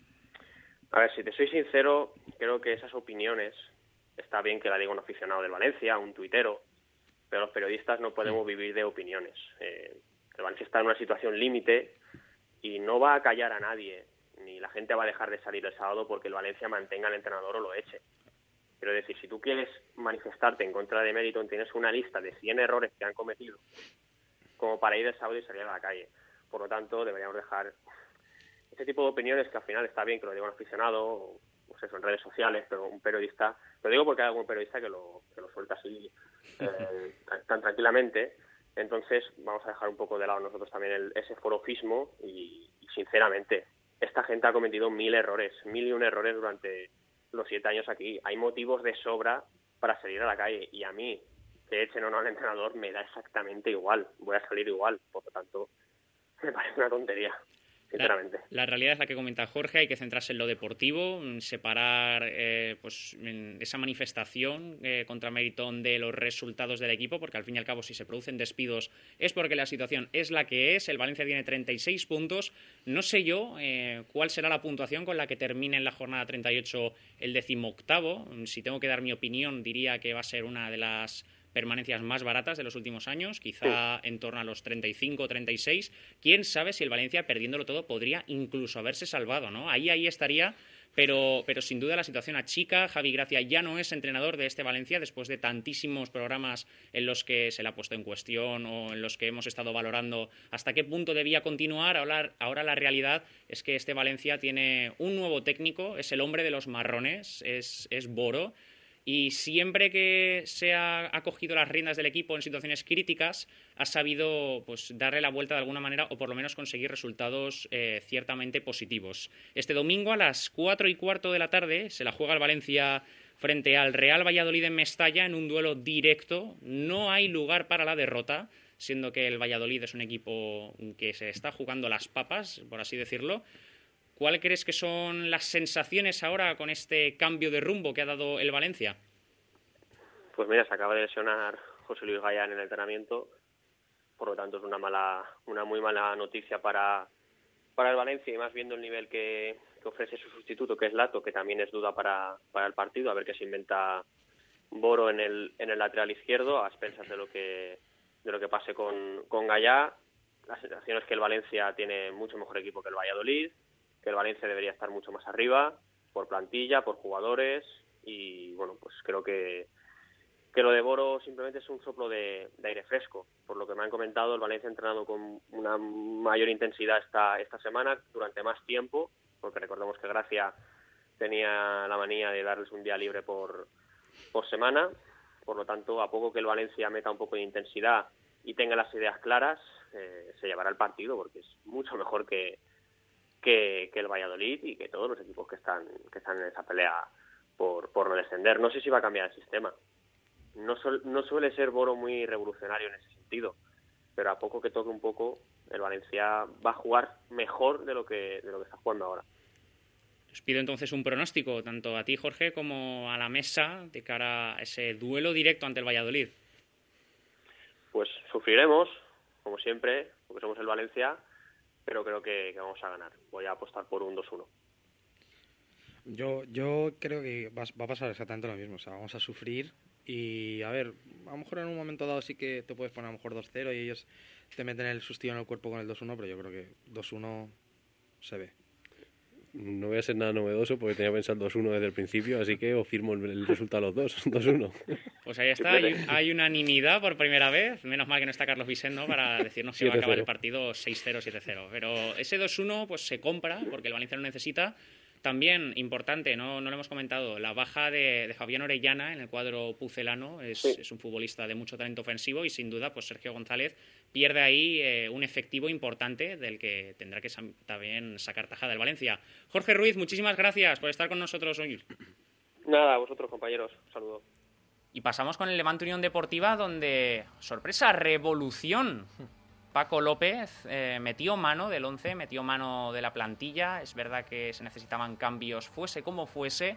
A ver, si te soy sincero, creo que esas opiniones, está bien que la diga un aficionado del Valencia, un tuitero, pero los periodistas no podemos vivir de opiniones. Eh, el Valencia está en una situación límite y no va a callar a nadie, ni la gente va a dejar de salir el sábado porque el Valencia mantenga al entrenador o lo eche. Quiero decir, si tú quieres manifestarte en contra de Meriton, tienes una lista de cien errores que han cometido como para ir el sábado y salir a la calle. Por lo tanto, deberíamos dejar ese tipo de opiniones, que al final está bien que lo diga un aficionado, o, pues eso, en redes sociales, pero un periodista, lo digo porque hay algún periodista que lo, que lo suelta así eh, tan tranquilamente. Entonces vamos a dejar un poco de lado nosotros también el, ese forofismo y, y sinceramente esta gente ha cometido mil errores, mil y un errores durante los siete años aquí. Hay motivos de sobra para salir a la calle, y a mí, que echen o no al entrenador, me da exactamente igual, voy a salir igual. Por lo tanto, me parece una tontería. sinceramente. La, la realidad es la que comenta Jorge, hay que centrarse en lo deportivo, separar eh, pues, esa manifestación eh, contra Meriton de los resultados del equipo, porque al fin y al cabo si se producen despidos es porque la situación es la que es. El Valencia tiene treinta y seis puntos, no sé yo eh, cuál será la puntuación con la que termine en la jornada treinta y ocho el decimoctavo. Si tengo que dar mi opinión, diría que va a ser una de las permanencias más baratas de los últimos años, quizá en torno a los treinta y cinco o treinta y seis. Quién sabe si el Valencia, perdiéndolo todo, podría incluso haberse salvado, ¿no? Ahí, ahí estaría, pero, pero sin duda la situación achica. Javi Gracia ya no es entrenador de este Valencia después de tantísimos programas en los que se le ha puesto en cuestión o en los que hemos estado valorando hasta qué punto debía continuar. Ahora, ahora la realidad es que este Valencia tiene un nuevo técnico, es el hombre de los marrones, es, es Boro. Y siempre que se ha, ha cogido las riendas del equipo en situaciones críticas, ha sabido pues darle la vuelta de alguna manera o por lo menos conseguir resultados eh, ciertamente positivos. Este domingo a las cuatro y cuarto de la tarde se la juega el Valencia frente al Real Valladolid en Mestalla en un duelo directo. No hay lugar para la derrota, siendo que el Valladolid es un equipo que se está jugando las papas, por así decirlo. ¿Cuál crees que son las sensaciones ahora con este cambio de rumbo que ha dado el Valencia? Pues mira, se acaba de lesionar José Luis Gallán en el entrenamiento, por lo tanto es una mala, una muy mala noticia para, para el Valencia, y más viendo el nivel que, que ofrece su sustituto, que es Lato, que también es duda para, para el partido, a ver qué se inventa Boro en el, en el lateral izquierdo, a expensas de lo que, de lo que pase con, con Gallá. La sensación es que el Valencia tiene mucho mejor equipo que el Valladolid, que el Valencia debería estar mucho más arriba, por plantilla, por jugadores, y bueno, pues creo que, que lo de Boro simplemente es un soplo de, de aire fresco. Por lo que me han comentado, el Valencia ha entrenado con una mayor intensidad esta, esta semana, durante más tiempo, porque recordemos que Gracia tenía la manía de darles un día libre por, por semana. Por lo tanto, a poco que el Valencia meta un poco de intensidad y tenga las ideas claras, eh, se llevará el partido, porque es mucho mejor que Que, que el Valladolid y que todos los equipos que están que están en esa pelea por, por no descender. No sé si va a cambiar el sistema. No, sol, no suele ser Boro muy revolucionario en ese sentido, pero a poco que toque un poco, el Valencia va a jugar mejor de lo que de lo que está jugando ahora. Os pido entonces un pronóstico, tanto a ti, Jorge, como a la mesa, de cara a ese duelo directo ante el Valladolid. Pues sufriremos, como siempre, porque somos el Valencia, pero creo que, que vamos a ganar. Voy a apostar por un dos uno. Yo, yo creo que va, va a pasar exactamente lo mismo. O sea, vamos a sufrir y, a ver, a lo mejor en un momento dado sí que te puedes poner a lo mejor dos cero y ellos te meten el sustillo en el cuerpo con el dos uno, pero yo creo que dos uno se ve. No voy a ser nada novedoso porque tenía pensado el dos uno desde el principio, así que os firmo el, el resultado a los dos, dos uno. Pues ahí está, hay, hay unanimidad por primera vez. Menos mal que no está Carlos Vicente, ¿no?, para decirnos que va a acabar el partido seis cero, siete cero. Pero ese dos uno pues se compra porque el Valencia lo necesita. También, importante, no, no lo hemos comentado, la baja de, de Fabián Orellana en el cuadro pucelano. Es, sí. es un futbolista de mucho talento ofensivo y sin duda pues Sergio González pierde ahí eh, un efectivo importante del que tendrá que sa- también sacar tajada el Valencia. Jorge Ruiz, muchísimas gracias por estar con nosotros hoy. Nada, a vosotros, compañeros. Un saludo. Y pasamos con el Levante Unión Deportiva, donde, sorpresa, revolución. Paco López eh, metió mano del once, metió mano de la plantilla. Es verdad que se necesitaban cambios, fuese como fuese,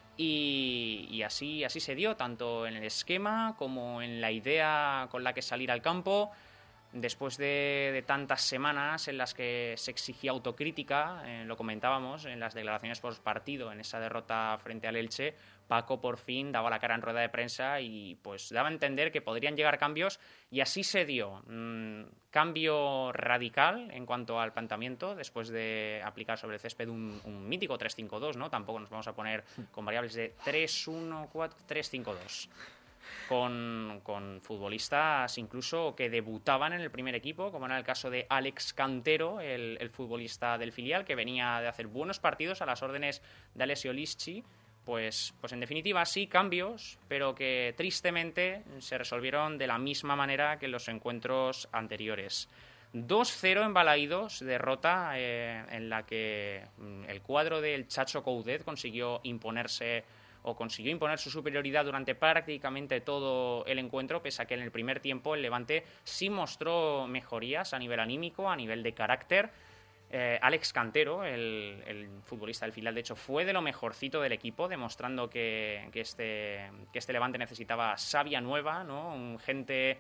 y, y así, así se dio, tanto en el esquema como en la idea con la que salir al campo. Después de, de tantas semanas en las que se exigía autocrítica, eh, lo comentábamos en las declaraciones post partido, en esa derrota frente al Elche, Paco por fin daba la cara en rueda de prensa y pues daba a entender que podrían llegar cambios, y así se dio. Mm, cambio radical en cuanto al planteamiento después de aplicar sobre el césped un, un mítico tres cinco dos, ¿no? Tampoco nos vamos a poner con variables de tres uno cuatro, tres cinco dos. Con, con futbolistas incluso que debutaban en el primer equipo, como era el caso de Alex Cantero, el, el futbolista del filial, que venía de hacer buenos partidos a las órdenes de Alessio Lisci. Pues, pues en definitiva sí, cambios, pero que tristemente se resolvieron de la misma manera que en los encuentros anteriores. dos cero en Balaídos, derrota eh, en la que el cuadro del Chacho Coudet consiguió imponerse o consiguió imponer su superioridad durante prácticamente todo el encuentro, pese a que en el primer tiempo el Levante sí mostró mejorías a nivel anímico, a nivel de carácter. Eh, Alex Cantero, el, el futbolista del filial, de hecho, fue de lo mejorcito del equipo, demostrando que, que, este, que este Levante necesitaba savia nueva, ¿no? Un gente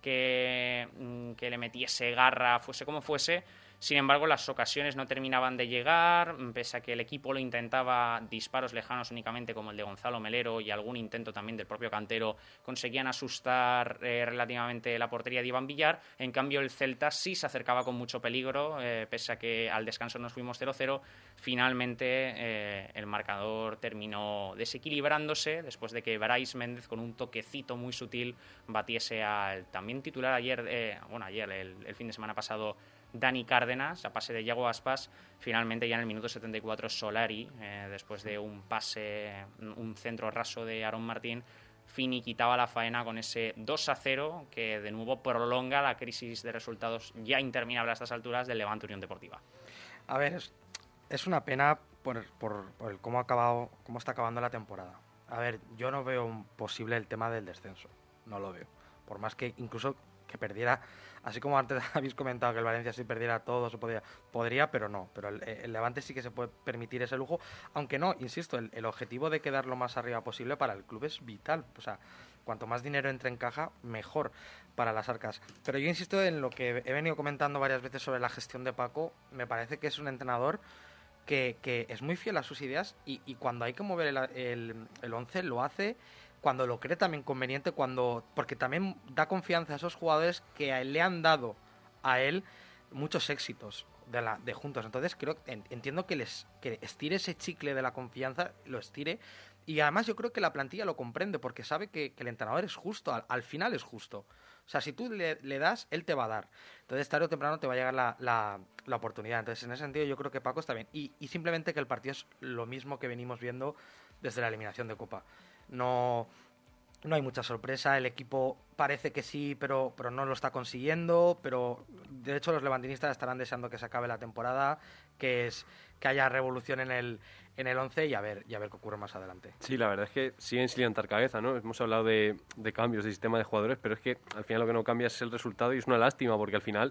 que, que le metiese garra, fuese como fuese. Sin embargo, las ocasiones no terminaban de llegar, pese a que el equipo lo intentaba, disparos lejanos únicamente como el de Gonzalo Melero y algún intento también del propio Cantero conseguían asustar eh, relativamente la portería de Iván Villar. En cambio, el Celta sí se acercaba con mucho peligro, eh, pese a que al descanso nos fuimos cero cero. Finalmente, eh, el marcador terminó desequilibrándose después de que Brais Méndez, con un toquecito muy sutil, batiese al también titular ayer, eh, bueno, ayer, el, el fin de semana pasado, Dani Cárdenas, a pase de Yago Aspas. Finalmente, ya en el minuto setenta y cuatro, Solari, eh, después de un pase, un centro raso de Aaron Martín, finiquitaba la faena con ese dos a cero que de nuevo prolonga la crisis de resultados ya interminable a estas alturas del Levante Unión Deportiva. A ver, es, es una pena por, por, por el cómo ha acabado, cómo está acabando la temporada. A ver, yo no veo posible el tema del descenso, no lo veo. Por más que incluso que perdiera, así como antes habéis comentado que el Valencia si perdiera todo se podría, podría, pero no, pero el, el Levante sí que se puede permitir ese lujo, aunque no, insisto, el, el objetivo de quedar lo más arriba posible para el club es vital, o sea, cuanto más dinero entre en caja, mejor para las arcas. Pero yo insisto en lo que he venido comentando varias veces sobre la gestión de Paco. Me parece que es un entrenador que, que es muy fiel a sus ideas y, y cuando hay que mover el, el, el once lo hace cuando lo cree también conveniente, cuando porque también da confianza a esos jugadores que a él, le han dado a él muchos éxitos de, la, de juntos. Entonces creo entiendo que les que estire ese chicle de la confianza, lo estire, y además yo creo que la plantilla lo comprende porque sabe que, que el entrenador es justo, al, al final es justo. O sea, si tú le, le das, él te va a dar. Entonces tarde o temprano te va a llegar la, la, la oportunidad. Entonces en ese sentido yo creo que Paco está bien. Y, y simplemente que el partido es lo mismo que venimos viendo desde la eliminación de Copa. No, no hay mucha sorpresa, el equipo parece que sí, pero, pero no lo está consiguiendo, pero de hecho los levantinistas estarán deseando que se acabe la temporada, que es que haya revolución en el en el once y a ver, y a ver qué ocurre más adelante. Sí, la verdad es que siguen sin levantar cabeza, ¿no? Hemos hablado de, de cambios de sistema de jugadores, pero es que al final lo que no cambia es el resultado y es una lástima porque al final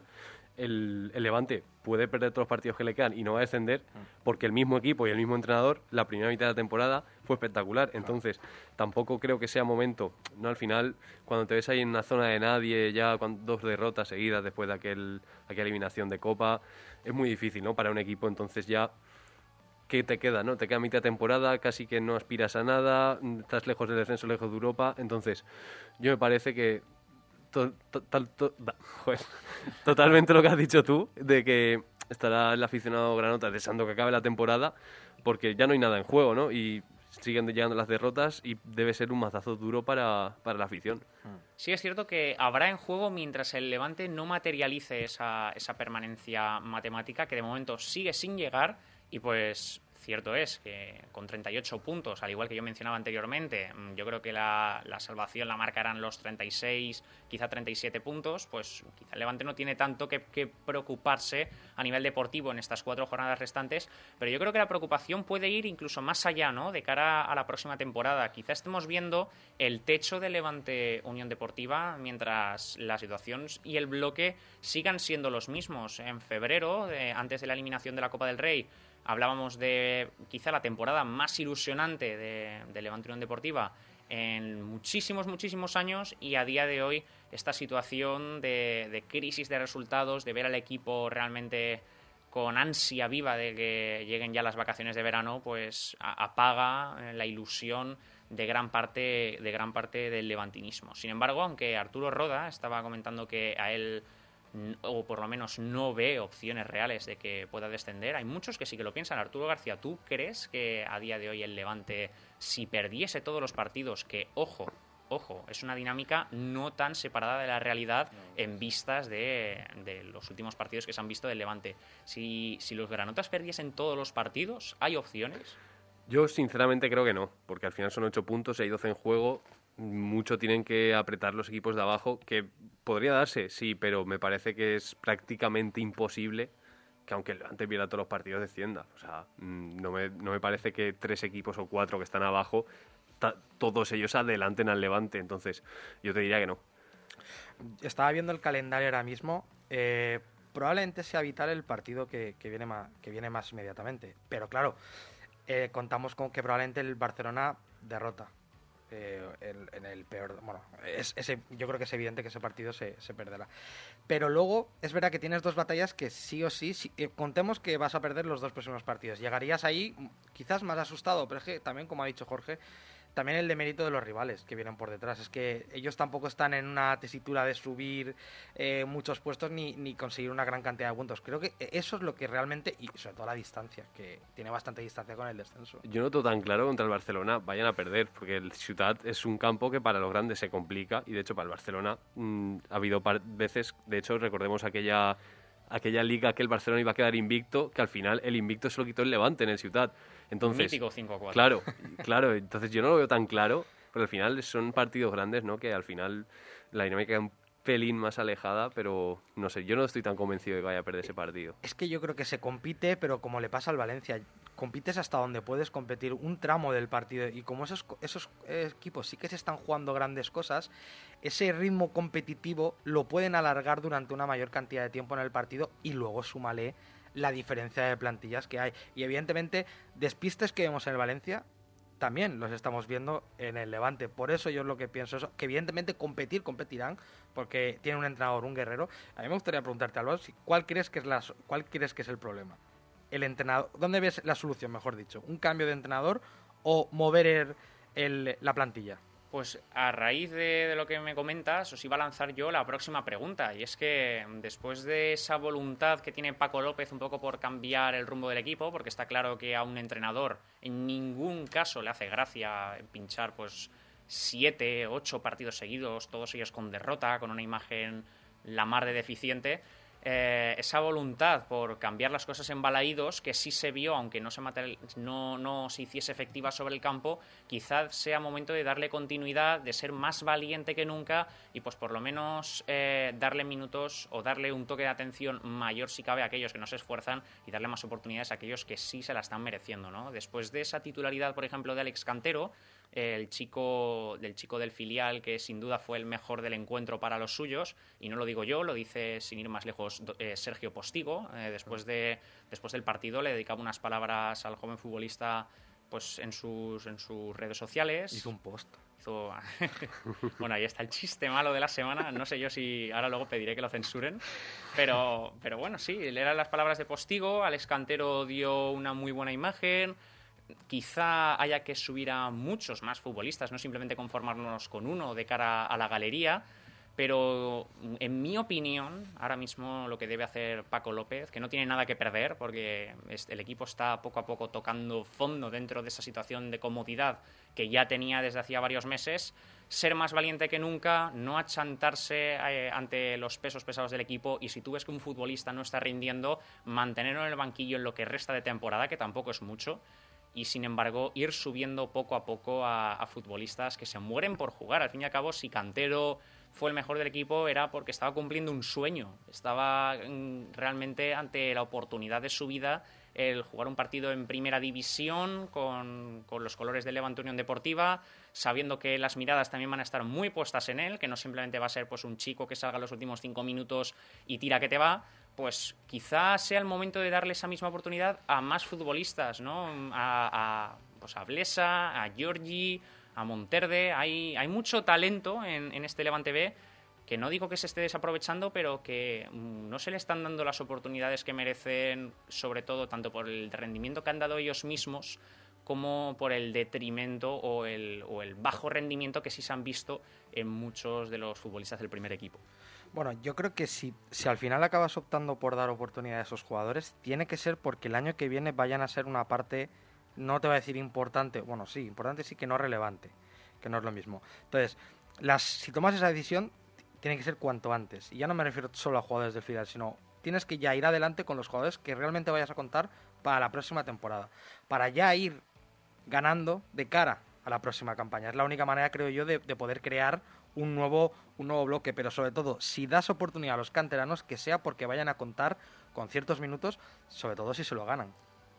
el, el Levante puede perder todos los partidos que le quedan y no va a descender porque el mismo equipo y el mismo entrenador la primera mitad de la temporada fue espectacular. Entonces tampoco creo que sea momento, ¿no? Al final cuando te ves ahí en una zona de nadie, ya con dos derrotas seguidas después de aquel, aquella eliminación de Copa, es muy difícil, ¿no? Para un equipo. Entonces ya, ¿qué te queda, no? Te queda mitad de temporada, casi que no aspiras a nada, estás lejos del descenso, lejos de Europa. Entonces yo me parece que to, to, to, to, joder, totalmente lo que has dicho tú, de que estará el aficionado granota deseando que acabe la temporada porque ya no hay nada en juego, ¿no? Y siguen llegando las derrotas y debe ser un mazazo duro para, para la afición. Sí, es cierto que habrá en juego mientras el Levante no materialice esa, esa permanencia matemática que de momento sigue sin llegar. Y pues cierto es que con treinta y ocho puntos, al igual que yo mencionaba anteriormente, yo creo que la, la salvación la marcarán los treinta y seis, quizá treinta y siete puntos, pues quizá el Levante no tiene tanto que, que preocuparse a nivel deportivo en estas cuatro jornadas restantes, pero yo creo que la preocupación puede ir incluso más allá, ¿no? De cara a la próxima temporada. Quizá estemos viendo el techo del Levante Unión Deportiva mientras la situación y el bloque sigan siendo los mismos. En febrero, de, antes de la eliminación de la Copa del Rey, hablábamos de quizá la temporada más ilusionante de, de Levante Unión Deportiva en muchísimos, muchísimos años, y a día de hoy esta situación de, de crisis de resultados, de ver al equipo realmente con ansia viva de que lleguen ya las vacaciones de verano, pues a, apaga la ilusión de gran parte de gran parte del levantinismo. Sin embargo, aunque Arturo Roda estaba comentando que a él, o por lo menos no ve opciones reales de que pueda descender, hay muchos que sí que lo piensan. Arturo García, ¿tú crees que a día de hoy el Levante, si perdiese todos los partidos, que ojo, ojo, es una dinámica no tan separada de la realidad en vistas de, de los últimos partidos que se han visto del Levante, si, si los granotas perdiesen todos los partidos, ¿hay opciones? Yo sinceramente creo que no, porque al final son ocho puntos, hay doce en juego. Mucho tienen que apretar los equipos de abajo, que podría darse, sí, pero me parece que es prácticamente imposible que aunque el Levante pierda todos los partidos descienda. O sea, no me, no me parece que tres equipos o cuatro que están abajo, ta, todos ellos adelanten al Levante. Entonces yo te diría que no. Estaba viendo el calendario ahora mismo. Eh, probablemente sea vital el partido que, que, viene, más, que viene más inmediatamente. Pero claro, eh, contamos con que probablemente el Barcelona derrota. Eh, el, en el peor, bueno, es, es, yo creo que es evidente que ese partido se, se perderá. Pero luego es verdad que tienes dos batallas que sí o sí, sí eh, contemos que vas a perder los dos próximos partidos. Llegarías ahí quizás más asustado, pero es que también, como ha dicho Jorge, también el demérito de los rivales que vienen por detrás. Es que ellos tampoco están en una tesitura de subir eh, muchos puestos ni, ni conseguir una gran cantidad de puntos. Creo que eso es lo que realmente, y sobre todo la distancia, que tiene bastante distancia con el descenso. Yo no noto tan claro contra el Barcelona vayan a perder, porque el Ciutat es un campo que para los grandes se complica, y de hecho para el Barcelona mmm, ha habido par veces, de hecho recordemos aquella... aquella liga que el Barcelona iba a quedar invicto, que al final el invicto se lo quitó el Levante en el Ciutat. Entonces, mítico cinco a cuatro. Claro, claro, entonces yo no lo veo tan claro, pero al final son partidos grandes, ¿no? Que al final la dinámica es un pelín más alejada, pero no sé, yo no estoy tan convencido de que vaya a perder ese partido. Es que yo creo que se compite, pero como le pasa al Valencia, compites hasta donde puedes competir un tramo del partido, y como esos, esos equipos sí que se están jugando grandes cosas, ese ritmo competitivo lo pueden alargar durante una mayor cantidad de tiempo en el partido, y luego súmale la diferencia de plantillas que hay. Y evidentemente, despistes que vemos en el Valencia también los estamos viendo en el Levante. Por eso yo lo que pienso es que evidentemente competir, competirán, porque tiene un entrenador, un guerrero. A mí me gustaría preguntarte, Álvaro, ¿cuál crees que es la, cuál crees que es el problema? El entrenador, ¿dónde ves la solución, mejor dicho? ¿Un cambio de entrenador o mover el, el, la plantilla? Pues a raíz de, de lo que me comentas, os iba a lanzar yo la próxima pregunta, y es que después de esa voluntad que tiene Paco López un poco por cambiar el rumbo del equipo, porque está claro que a un entrenador en ningún caso le hace gracia pinchar pues siete, ocho partidos seguidos, todos ellos con derrota, con una imagen la mar de deficiente. Eh, esa voluntad por cambiar las cosas en Balaídos, que sí se vio, aunque no se, material, no, no se hiciese efectiva sobre el campo, quizás sea momento de darle continuidad, de ser más valiente que nunca y pues por lo menos eh, darle minutos o darle un toque de atención mayor si cabe a aquellos que no se esfuerzan y darle más oportunidades a aquellos que sí se la están mereciendo, ¿no? Después de esa titularidad, por ejemplo, de Alex Cantero, el chico del chico del filial, que sin duda fue el mejor del encuentro para los suyos, y no lo digo yo, lo dice sin ir más lejos eh, Sergio Postigo, eh, después de después del partido le dedicaba unas palabras al joven futbolista pues en sus en sus redes sociales. Hizo un post. Hizo... Bueno, ahí está el chiste malo de la semana, no sé yo si ahora luego pediré que lo censuren, pero, pero bueno, sí, eran las palabras de Postigo. Alex Cantero dio una muy buena imagen. Quizá haya que subir a muchos más futbolistas, no simplemente conformarnos con uno de cara a la galería, pero en mi opinión, ahora mismo lo que debe hacer Paco López, que no tiene nada que perder porque el equipo está poco a poco tocando fondo dentro de esa situación de comodidad que ya tenía desde hacía varios meses, ser más valiente que nunca, no achantarse eh, ante los pesos pesados del equipo, y si tú ves que un futbolista no está rindiendo, mantenerlo en el banquillo en lo que resta de temporada, que tampoco es mucho, y sin embargo ir subiendo poco a poco a, a futbolistas que se mueren por jugar. Al fin y al cabo, si Cantero fue el mejor del equipo era porque estaba cumpliendo un sueño, estaba mm, realmente ante la oportunidad de su vida el jugar un partido en primera división con, con los colores del Levante Unión Deportiva, sabiendo que las miradas también van a estar muy puestas en él, que no simplemente va a ser pues un chico que salga los últimos cinco minutos y tira que te va. Pues quizás sea el momento de darle esa misma oportunidad a más futbolistas, ¿no? A, a, pues a Blesa, a Giorgi, a Monterde. Hay, hay mucho talento en, en este Levante B, que no digo que se esté desaprovechando, pero que no se le están dando las oportunidades que merecen, sobre todo tanto por el rendimiento que han dado ellos mismos como por el detrimento o el, o el bajo rendimiento que sí se han visto en muchos de los futbolistas del primer equipo. Bueno, yo creo que si, si al final acabas optando por dar oportunidad a esos jugadores, tiene que ser porque el año que viene vayan a ser una parte, no te voy a decir importante, bueno, sí, importante sí, que no relevante, que no es lo mismo. Entonces, las, si tomas esa decisión, tiene que ser cuanto antes. Y ya no me refiero solo a jugadores del filial, sino tienes que ya ir adelante con los jugadores que realmente vayas a contar para la próxima temporada, para ya ir ganando de cara a la próxima campaña. Es la única manera, creo yo, de, de poder crear un nuevo, un nuevo bloque, pero sobre todo, si das oportunidad a los canteranos, que sea porque vayan a contar con ciertos minutos, sobre todo si se lo ganan.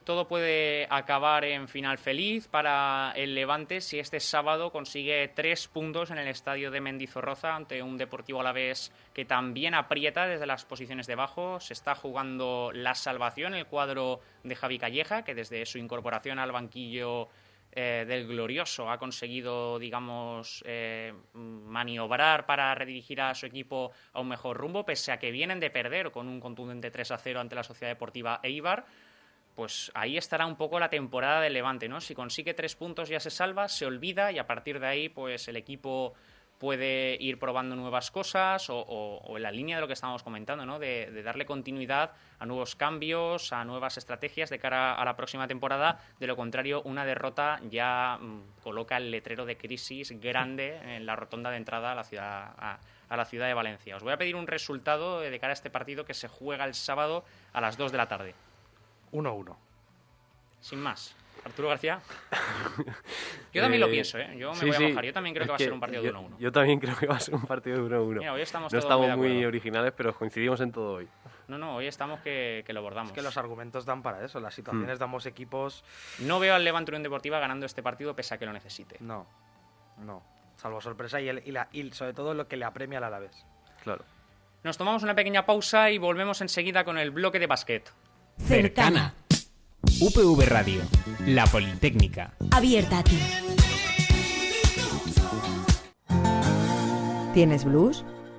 todo puede acabar en final feliz para el Levante si este sábado consigue tres puntos en el estadio de Mendizorroza ante un Deportivo Alavés que también aprieta desde las posiciones de abajo. Se está jugando la salvación el cuadro de Javi Calleja, que desde su incorporación al banquillo eh, del Glorioso ha conseguido, digamos, eh, maniobrar para redirigir a su equipo a un mejor rumbo, pese a que vienen de perder con un contundente tres a cero ante la Sociedad Deportiva Eibar. Pues ahí estará un poco la temporada del Levante, ¿no? Si consigue tres puntos ya se salva, se olvida y a partir de ahí pues el equipo puede ir probando nuevas cosas o, o, o en la línea de lo que estábamos comentando, ¿no? De, de darle continuidad a nuevos cambios, a nuevas estrategias de cara a la próxima temporada. De lo contrario, una derrota ya mmm, coloca el letrero de crisis grande en la rotonda de entrada a la ciudad a, a la ciudad de Valencia. Os voy a pedir un resultado de cara a este partido que se juega el sábado a las dos de la tarde. uno uno. Sin más. Arturo García. Yo también eh, lo pienso, ¿eh? Yo me sí, voy a sí. mojar. Yo también creo que, que va a ser un partido yo, de uno uno. Yo también creo que va a ser un partido de uno uno. Mira, hoy estamos no todos estamos muy, muy originales, pero coincidimos en todo hoy. No, no, hoy estamos que, que lo bordamos. Es que los argumentos dan para eso. Las situaciones hmm. de ambos equipos... No veo al Levante Unión Deportiva ganando este partido pese a que lo necesite. No, no. Salvo sorpresa y, el, y, la, y sobre todo lo que le apremia al Alavés. Claro. Nos tomamos una pequeña pausa y volvemos enseguida con el bloque de básquet. Cercana. U P V Radio, la Politécnica. Abierta a ti. ¿Tienes blues?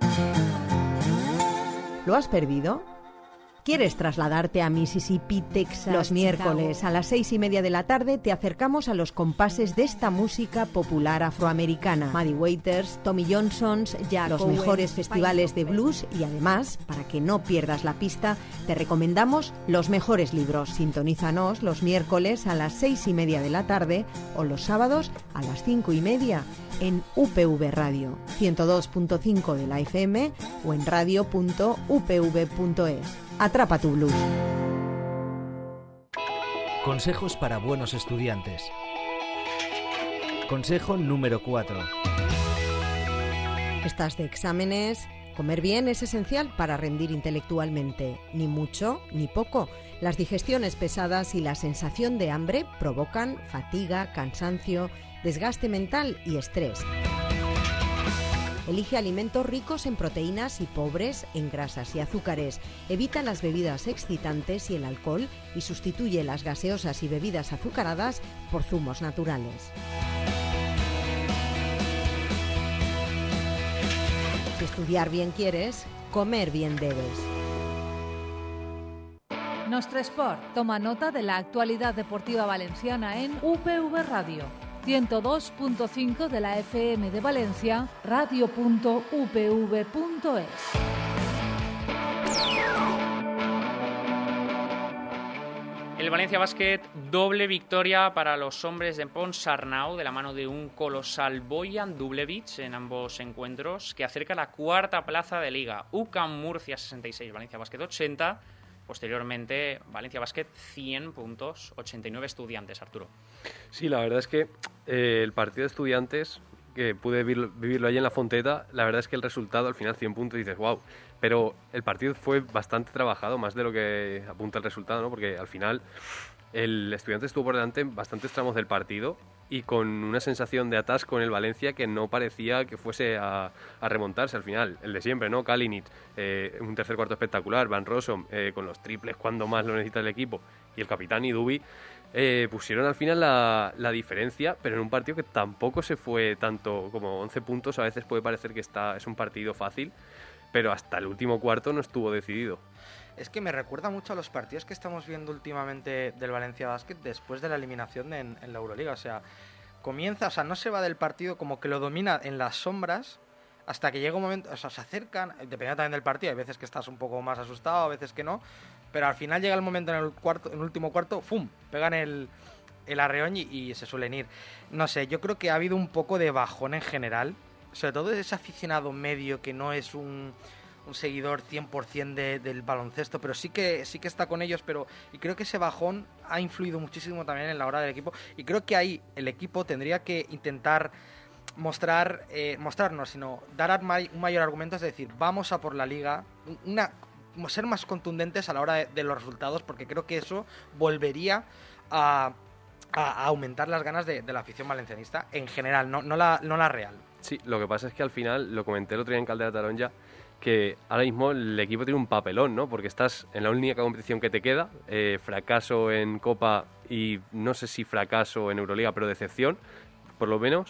¿Lo has perdido? ¿Quieres trasladarte a Mississippi, Texas? Los miércoles a las seis y media de la tarde te acercamos a los compases de esta música popular afroamericana. Muddy Waters, Tommy Johnson's, Jack los Owens, mejores festivales de blues y además, para que no pierdas la pista, te recomendamos los mejores libros. Sintonízanos los miércoles a las seis y media de la tarde o los sábados a las cinco y media en U P V Radio, ciento dos punto cinco de la F M o en radio punto u p v punto es. Atrapa tu blues. Consejos para buenos estudiantes. Consejo número cuatro. ¿Estás de exámenes? Comer bien es esencial para rendir intelectualmente. Ni mucho ni poco. Las digestiones pesadas y la sensación de hambre provocan fatiga, cansancio, desgaste mental y estrés. Elige alimentos ricos en proteínas y pobres en grasas y azúcares. Evita las bebidas excitantes y el alcohol y sustituye las gaseosas y bebidas azucaradas por zumos naturales. Si estudiar bien quieres, comer bien debes. Nostre Sport toma nota de la actualidad deportiva valenciana en U P V Radio. ciento dos punto cinco de la F M de Valencia, radio punto u p v punto es. El Valencia Basket, doble victoria para los hombres de Ponsarnau de la mano de un colosal Bojan Dubljevic en ambos encuentros, que acerca la cuarta plaza de Liga. U C A M Murcia sesenta y seis, Valencia Basket ochenta. Posteriormente, Valencia Basket cien puntos, ochenta y nueve Estudiantes, Arturo. Sí, la verdad es que eh, el partido de Estudiantes, que pude vivirlo, vivirlo allí en la Fonteta, la verdad es que el resultado, al final cien puntos, dices, wow. Pero el partido fue bastante trabajado, más de lo que apunta el resultado, ¿no? Porque al final el Estudiantes estuvo por delante en bastantes tramos del partido y con una sensación de atasco en el Valencia que no parecía que fuese a, a remontarse al final. El de siempre, ¿no? Kalinic, eh, un tercer cuarto espectacular, Van Rossum, eh, con los triples cuando más lo necesita el equipo, y el capitán Idubi, eh, pusieron al final la, la diferencia, pero en un partido que tampoco se fue tanto como once puntos. A veces puede parecer que está, es un partido fácil, pero hasta el último cuarto no estuvo decidido. Es que me recuerda mucho a los partidos que estamos viendo últimamente del Valencia Basket después de la eliminación de, en, en la Euroliga. O sea, comienza, o sea, no se va del partido, como que lo domina en las sombras hasta que llega un momento, o sea, se acercan, dependiendo también del partido, hay veces que estás un poco más asustado, a veces que no, pero al final llega el momento en el cuarto, en el último cuarto, ¡fum!, pegan el, el arreón y, y se suelen ir. No sé, yo creo que ha habido un poco de bajón en general, sobre todo ese aficionado medio que no es un... un seguidor cien por ciento de, del baloncesto, pero sí que sí que está con ellos, pero y creo que ese bajón ha influido muchísimo también en la hora del equipo, y creo que ahí el equipo tendría que intentar mostrar, eh, mostrarnos, sino dar un mayor argumento, es decir, vamos a por la liga, una ser más contundentes a la hora de, de los resultados, porque creo que eso volvería a, a, a aumentar las ganas de, de la afición valencianista en general, no, no, la, no la real. Sí, lo que pasa es que al final, lo comenté el otro día en Caldera Taronja, que ahora mismo el equipo tiene un papelón, ¿no? Porque estás en la única competición que te queda, eh, fracaso en Copa y no sé si fracaso en Euroliga, pero decepción, por lo menos.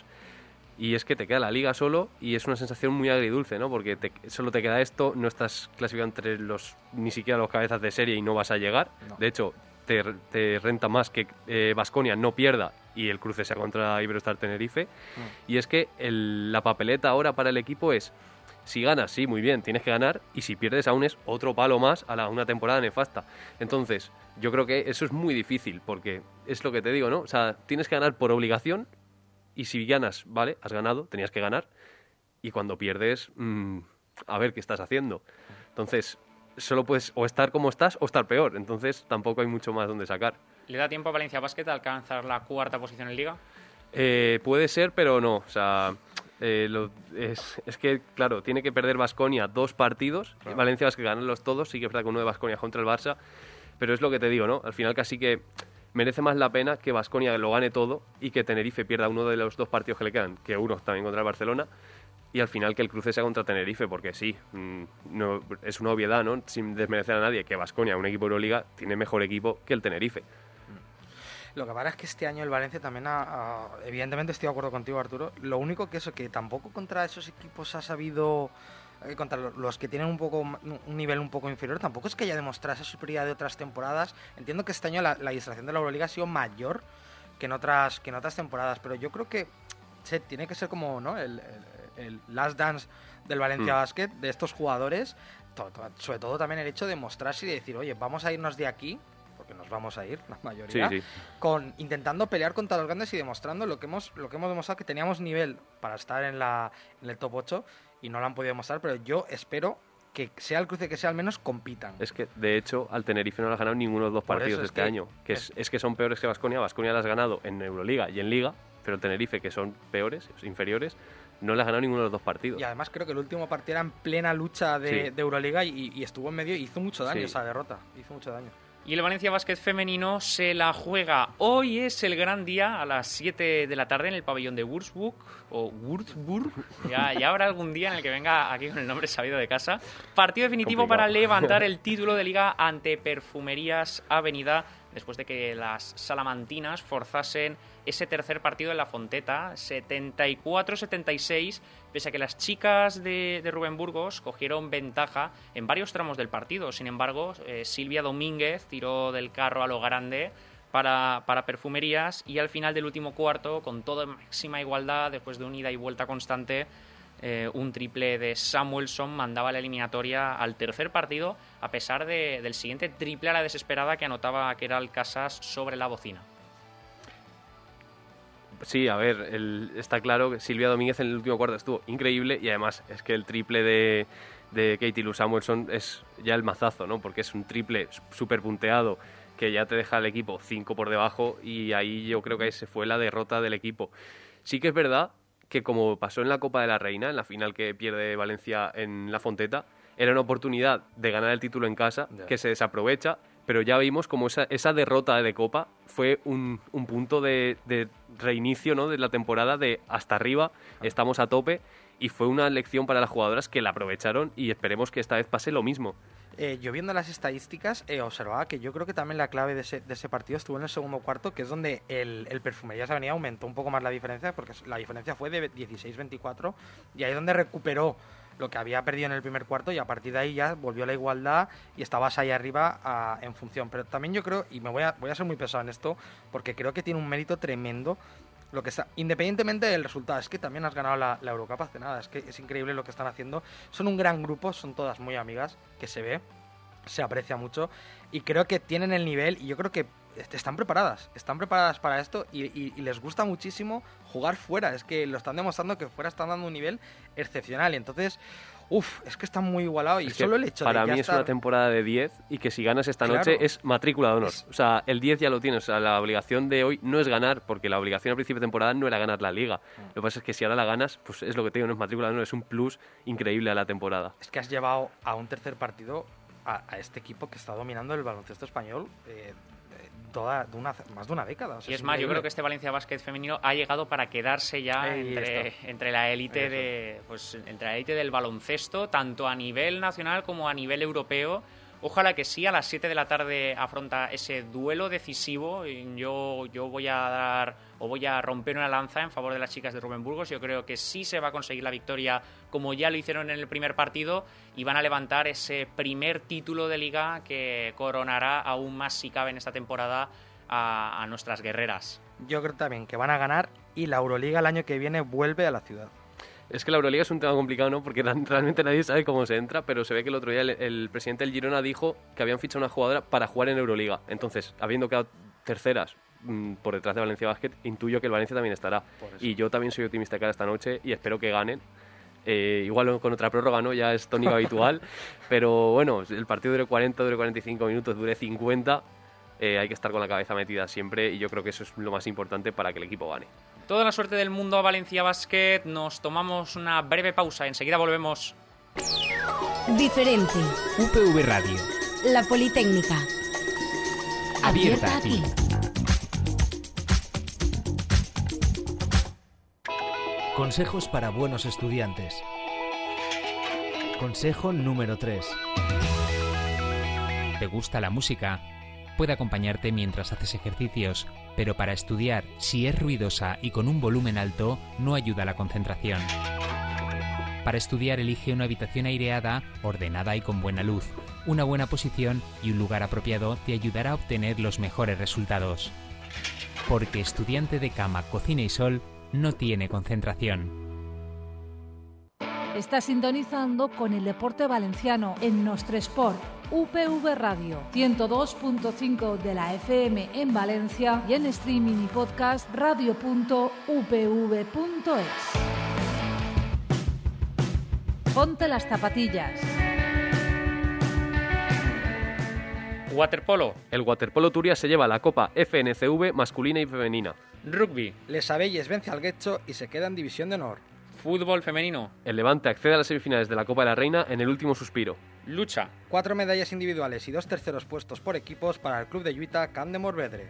Y es que te queda la Liga solo y es una sensación muy agridulce, ¿no? Porque te, solo te queda esto, no estás clasificado entre los ni siquiera los cabezas de serie y no vas a llegar. No. De hecho, te, te renta más que Baskonia eh, no pierda y el cruce sea contra Iberostar Tenerife. Mm. Y es que el, la papeleta ahora para el equipo es: si ganas, sí, muy bien, tienes que ganar, y si pierdes aún es otro palo más a la, una temporada nefasta. Entonces, yo creo que eso es muy difícil, porque es lo que te digo, ¿no? O sea, tienes que ganar por obligación, y si ganas, vale, has ganado, tenías que ganar, y cuando pierdes, mmm, a ver qué estás haciendo. Entonces, solo puedes o estar como estás o estar peor, entonces tampoco hay mucho más donde sacar. ¿Le da tiempo a Valencia Basket a alcanzar la cuarta posición en Liga? Eh, puede ser, pero no, o sea... Eh, lo, es, es que, claro, tiene que perder Baskonia dos partidos. Claro. Valencia Basket ganarlos todos. Sí que es verdad que uno de Baskonia contra el Barça. Pero es lo que te digo, ¿no? Al final casi que merece más la pena que Baskonia lo gane todo y que Tenerife pierda uno de los dos partidos que le quedan, que uno también contra el Barcelona, y al final que el cruce sea contra Tenerife, porque sí, no, es una obviedad, ¿no? Sin desmerecer a nadie, que Baskonia, un equipo de Euroliga, tiene mejor equipo que el Tenerife. Lo que pasa es que este año el Valencia también ha, ha, evidentemente estoy de acuerdo contigo, Arturo. Lo único que eso, que tampoco contra esos equipos ha sabido, eh, contra los que tienen un poco un nivel un poco inferior, tampoco es que haya demostrado esa superioridad de otras temporadas. Entiendo que este año la, la distracción de la Euroliga ha sido mayor que en otras que en otras temporadas, pero yo creo que se, tiene que ser como, ¿no? el, el, el last dance del Valencia mm. Basket, de estos jugadores, to, to, sobre todo también el hecho de mostrarse y de decir, oye, vamos a irnos de aquí, que nos vamos a ir, la mayoría, sí, sí. con intentando pelear contra los grandes y demostrando lo que hemos lo que hemos demostrado, que teníamos nivel para estar en la en el top ocho y no lo han podido demostrar, pero yo espero que sea el cruce que sea, al menos compitan. Es que, de hecho, al Tenerife no le ha ganado ninguno de los dos Por partidos este que, año, que es, es que son peores que Baskonia. Baskonia las has ganado en Euroliga y en Liga, pero el Tenerife, que son peores, inferiores, no le ha ganado ninguno de los dos partidos. Y además creo que el último partido era en plena lucha de, sí. de Euroliga y, y estuvo en medio y hizo mucho daño sí. esa derrota, hizo mucho daño. Y el Valencia Basket femenino se la juega. Hoy es el gran día a las siete de la tarde en el pabellón de Würzburg. O Würzburg. Ya, ya habrá algún día en el que venga aquí con el nombre sabido de casa. Partido definitivo Complicado. Para levantar el título de Liga ante Perfumerías Avenida, después de que las salamantinas forzasen ese tercer partido en la Fonteta, setenta y cuatro setenta y seis, pese a que las chicas de, de Rubén Burgos cogieron ventaja en varios tramos del partido. Sin embargo, eh, Silvia Domínguez tiró del carro a lo grande para, para Perfumerías, y al final del último cuarto, con toda máxima igualdad, después de un ida y vuelta constante, eh, un triple de Samuelson mandaba la eliminatoria al tercer partido, a pesar de, del siguiente triple a la desesperada que anotaba Keral Casas sobre la bocina. Sí, a ver, el, está claro que Silvia Domínguez en el último cuarto estuvo increíble, y además es que el triple de, de Katie Lou Samuelson es ya el mazazo, ¿no? Porque es un triple súper punteado que ya te deja el equipo cinco por debajo, y ahí yo creo que ese fue la derrota del equipo. Sí que es verdad que, como pasó en la Copa de la Reina, en la final que pierde Valencia en la Fonteta, era una oportunidad de ganar el título en casa, yeah. que se desaprovecha, pero ya vimos como esa, esa derrota de Copa fue un, un punto de, de reinicio, ¿no? De la temporada, de hasta arriba, estamos a tope, y fue una lección para las jugadoras que la aprovecharon, y esperemos que esta vez pase lo mismo. Eh, yo viendo las estadísticas eh, observaba que yo creo que también la clave de ese, de ese partido estuvo en el segundo cuarto, que es donde el, el Perfumerías Avenida aumentó un poco más la diferencia, porque la diferencia fue de dieciséis veinticuatro, y ahí es donde recuperó lo que había perdido en el primer cuarto, y a partir de ahí ya volvió a la igualdad y estabas ahí arriba a, en función. Pero también yo creo, y me voy a, voy a ser muy pesado en esto, porque creo que tiene un mérito tremendo lo que está, independientemente del resultado. Es que también has ganado la, la Eurocup hace nada, es que es increíble lo que están haciendo. Son un gran grupo, son todas muy amigas, que se ve, se aprecia mucho, y creo que tienen el nivel, y yo creo que están preparadas, están preparadas para esto, y, y, y les gusta muchísimo jugar fuera. Es que lo están demostrando, que fuera están dando un nivel excepcional, y entonces, uff, es que están muy igualados, y solo el hecho para de mí ya es estar... una temporada de diez, y que si ganas esta Claro. noche es matrícula de honor. Es... O sea, el diez ya lo tienes. O sea, la obligación de hoy no es ganar, porque la obligación al principio de temporada no era ganar la Liga. Mm. Lo que pasa es que si ahora la ganas, pues es lo que te digo, no es matrícula de honor, es un plus increíble a la temporada. Es que has llevado a un tercer partido a, a este equipo que está dominando el baloncesto español eh, toda de una, más de una década. O sea, y es, es más, increíble. yo creo que este Valencia Basket femenino ha llegado para quedarse ya Ahí entre, está. entre la élite de pues entre la élite del baloncesto, tanto a nivel nacional como a nivel europeo. Ojalá que sí, a las siete de la tarde afronta ese duelo decisivo. Yo, yo voy a dar o voy a romper una lanza en favor de las chicas de Rubén Burgos. Yo creo que sí se va a conseguir la victoria, como ya lo hicieron en el primer partido, y van a levantar ese primer título de liga que coronará aún más, si cabe, en esta temporada a, a nuestras guerreras. Yo creo también que van a ganar y la Euroliga el año que viene vuelve a la ciudad. Es que la Euroliga es un tema complicado, ¿no? Porque realmente nadie sabe cómo se entra, pero se ve que el otro día el, el presidente del Girona dijo que habían fichado una jugadora para jugar en Euroliga. Entonces, habiendo quedado terceras mmm, por detrás de Valencia Basket, intuyo que el Valencia también estará. Y yo también soy optimista de cara a esta noche y espero que ganen. Eh, igual con otra prórroga, ¿no? Ya es tónica habitual. Pero bueno, el partido dure cuarenta, dure cuarenta y cinco minutos, dure cincuenta. Eh, hay que estar con la cabeza metida siempre y yo creo que eso es lo más importante para que el equipo gane. Toda la suerte del mundo a Valencia Basket. Nos tomamos una breve pausa. Enseguida volvemos. Diferente. U P V Radio. La Politécnica. Abierta a ti. Consejos para buenos estudiantes. Consejo número tres. ¿Te gusta la música? Puede acompañarte mientras haces ejercicios, pero para estudiar, si es ruidosa y con un volumen alto, no ayuda a la concentración. Para estudiar, elige una habitación aireada, ordenada y con buena luz. Una buena posición y un lugar apropiado te ayudará a obtener los mejores resultados. Porque estudiante de cama, cocina y sol no tiene concentración. Está sintonizando con el deporte valenciano en Nostre Sport. U P V Radio, ciento dos punto cinco de la F M en Valencia y en streaming y podcast radio punto u p v punto es. Ponte las zapatillas. Waterpolo. El Waterpolo Turia se lleva la Copa F N C V masculina y femenina. Rugby. Les Abelles vence al Guecho y se queda en División de Honor. Fútbol femenino. El Levante accede a las semifinales de la Copa de la Reina en el último suspiro. Lucha. Cuatro medallas individuales y dos terceros puestos por equipos para el club de Lluita Camp de Morvedre.